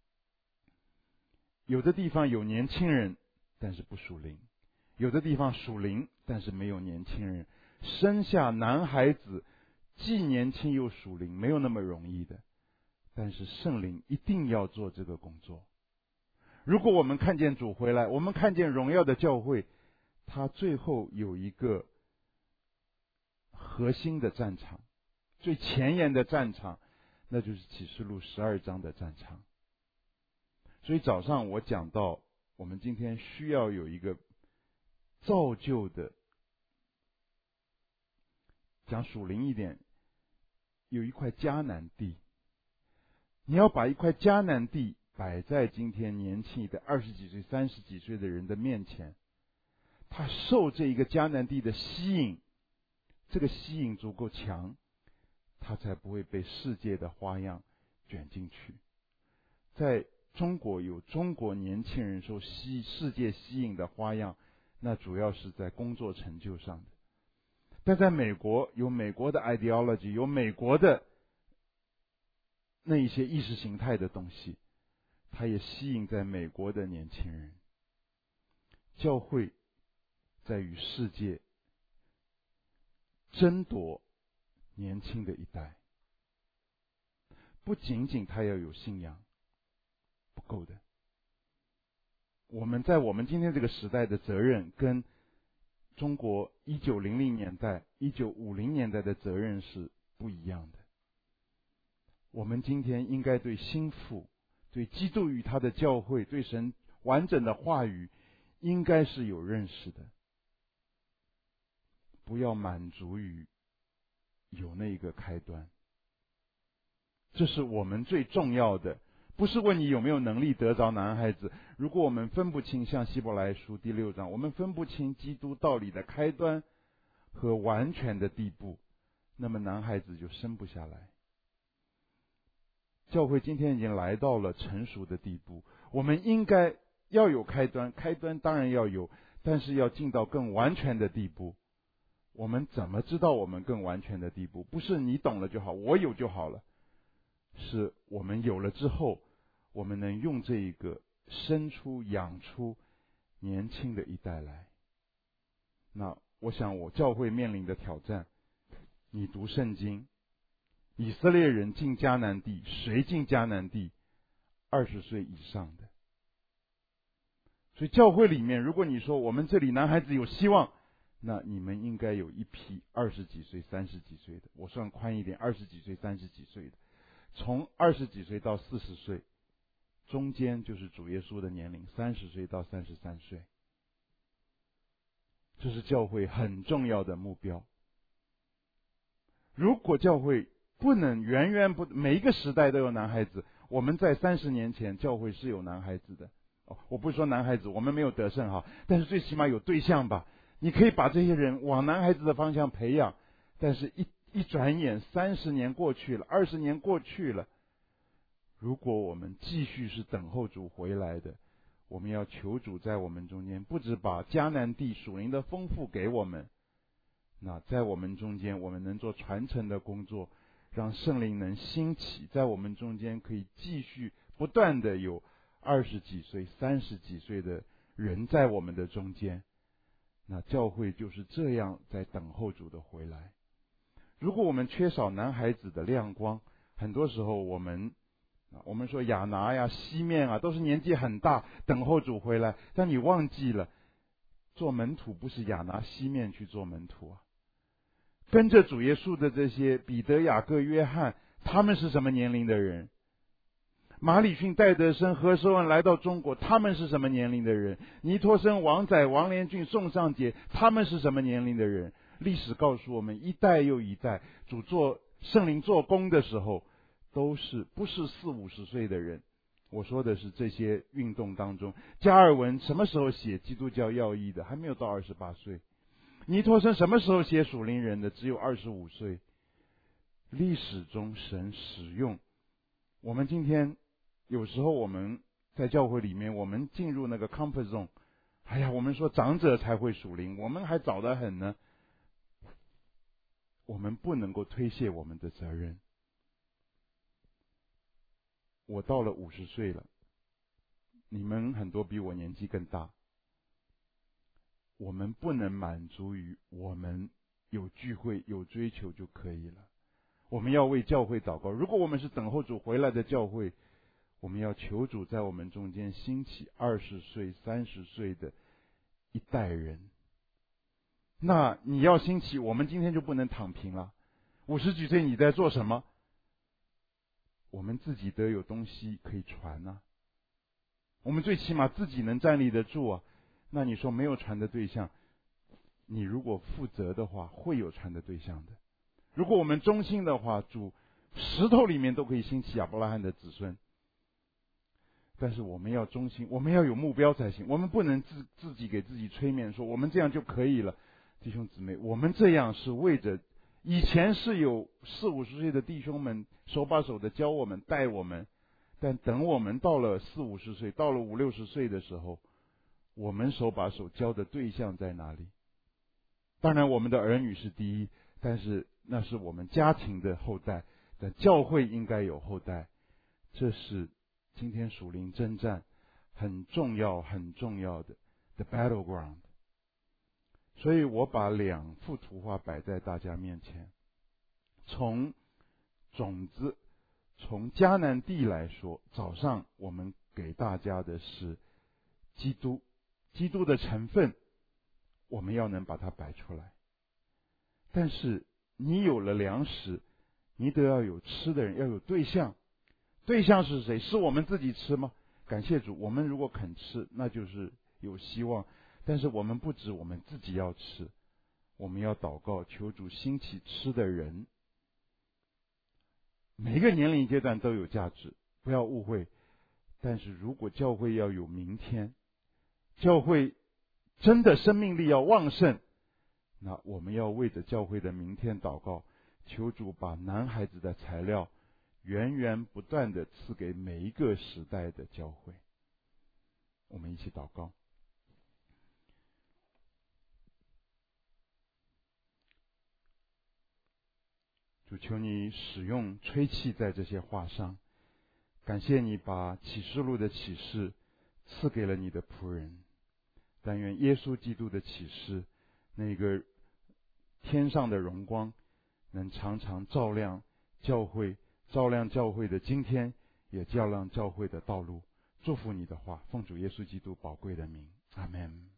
Speaker 1: 有的地方有年轻人，但是不属灵；有的地方属灵，但是没有年轻人。生下男孩子既年轻又属灵，没有那么容易的。但是圣灵一定要做这个工作。如果我们看见主回来，我们看见荣耀的教会，他最后有一个核心的战场，最前沿的战场，那就是启示录十二章的战场。所以早上我讲到，我们今天需要有一个造就的，讲属灵一点，有一块迦南地。你要把一块迦南地摆在今天年轻的二十几岁、三十几岁的人的面前，他受这一个迦南地的吸引，这个吸引足够强，他才不会被世界的花样卷进去。在中国有中国年轻人受吸世界吸引的花样，那主要是在工作成就上的。但在美国有美国的 ideology， 有美国的那一些意识形态的东西，它也吸引在美国的年轻人。教会在与世界争夺年轻的一代，不仅仅他要有信仰，不够的。我们在我们今天这个时代的责任，跟中国一九零零年代、一九五零年代的责任是不一样的。我们今天应该对心腹、对基督与他的教会、对神完整的话语，应该是有认识的。不要满足于有那个开端，这是我们最重要的。不是问你有没有能力得着男孩子。如果我们分不清，像希伯来书第六章，我们分不清基督道理的开端和完全的地步，那么男孩子就生不下来。教会今天已经来到了成熟的地步，我们应该要有开端，开端当然要有，但是要进到更完全的地步。我们怎么知道我们更完全的地步？不是你懂了就好，我有就好了，是我们有了之后，我们能用这一个生出养出年轻的一代来。那我想我教会面临的挑战，你读圣经，以色列人进迦南地，谁进迦南地？二十岁以上的。所以教会里面，如果你说我们这里男孩子有希望，那你们应该有一批二十几岁、三十几岁的，我算宽一点，二十几岁、三十几岁的，从二十几岁到四十岁，中间就是主耶稣的年龄，三十岁到三十三岁，这是教会很重要的目标。 如果教会不能源源不每一个时代都有男孩子，我们在三十年前教会是有男孩子的。哦，我不是说男孩子我们没有得胜哈，但是最起码有对象吧。你可以把这些人往男孩子的方向培养，但是一一转眼三十年过去了，二十年过去了，如果我们继续是等候主回来的，我们要求主在我们中间，不只把迦南地属灵的丰富给我们，那在我们中间我们能做传承的工作，让圣灵能兴起，在我们中间可以继续不断的有二十几岁三十几岁的人在我们的中间，那教会就是这样在等候主的回来。如果我们缺少男孩子的亮光，很多时候我们我们说亚拿呀西面啊都是年纪很大等候主回来，但你忘记了做门徒不是亚拿西面去做门徒啊。跟着主耶稣的这些彼得雅各约翰，他们是什么年龄的人？马里逊戴德生何寿恩来到中国，他们是什么年龄的人？尼托生王载王连俊宋尚杰，他们是什么年龄的人？历史告诉我们，一代又一代，主做圣灵做工的时候，都是不是四五十岁的人。我说的是这些运动当中，加尔文什么时候写基督教要义的？还没有到二十八岁。尼托生什么时候写属灵人的？只有二十五岁。历史中神使用我们，今天有时候我们在教会里面，我们进入那个 comfort zone， 哎呀，我们说长者才会属灵，我们还早得很呢。我们不能够推卸我们的责任。我到了五十岁了，你们很多比我年纪更大，我们不能满足于我们有聚会有追求就可以了。我们要为教会祷告。如果我们是等候主回来的教会，我们要求主在我们中间兴起二十岁三十岁的一代人。那你要兴起，我们今天就不能躺平了。五十几岁你在做什么？我们自己得有东西可以传啊，我们最起码自己能站立得住啊。那你说没有传的对象，你如果负责的话，会有传的对象的。如果我们忠心的话，主石头里面都可以兴起亚伯拉罕的子孙。但是我们要忠心，我们要有目标才行。我们不能自自己给自己催眠，说我们这样就可以了。弟兄姊妹，我们这样是为着，以前是有四五十岁的弟兄们手把手的教我们带我们，但等我们到了四五十岁，到了五六十岁的时候，我们手把手教的对象在哪里？当然我们的儿女是第一，但是那是我们家庭的后代，但教会应该有后代。这是今天属灵征战很重要很重要的 the battleground。 所以我把两幅图画摆在大家面前。从种子，从迦南地来说，早上我们给大家的是基督，基督的成分我们要能把它摆出来。但是你有了粮食，你得要有吃的人，要有对象。对象是谁？是我们自己吃吗？感谢主，我们如果肯吃，那就是有希望。但是我们不止我们自己要吃，我们要祷告，求主兴起吃的人。每个年龄阶段都有价值，不要误会。但是如果教会要有明天，教会真的生命力要旺盛，那我们要为着教会的明天祷告，求主把男孩子的材料源源不断的赐给每一个时代的教会。我们一起祷告。主，求你使用吹气在这些话上，感谢你把启示录的启示赐给了你的仆人。但愿耶稣基督的启示，那个天上的荣光，能常常照亮教会，照亮教会的今天，也照亮教会的道路。祝福你的话，奉主耶稣基督宝贵的名，阿们。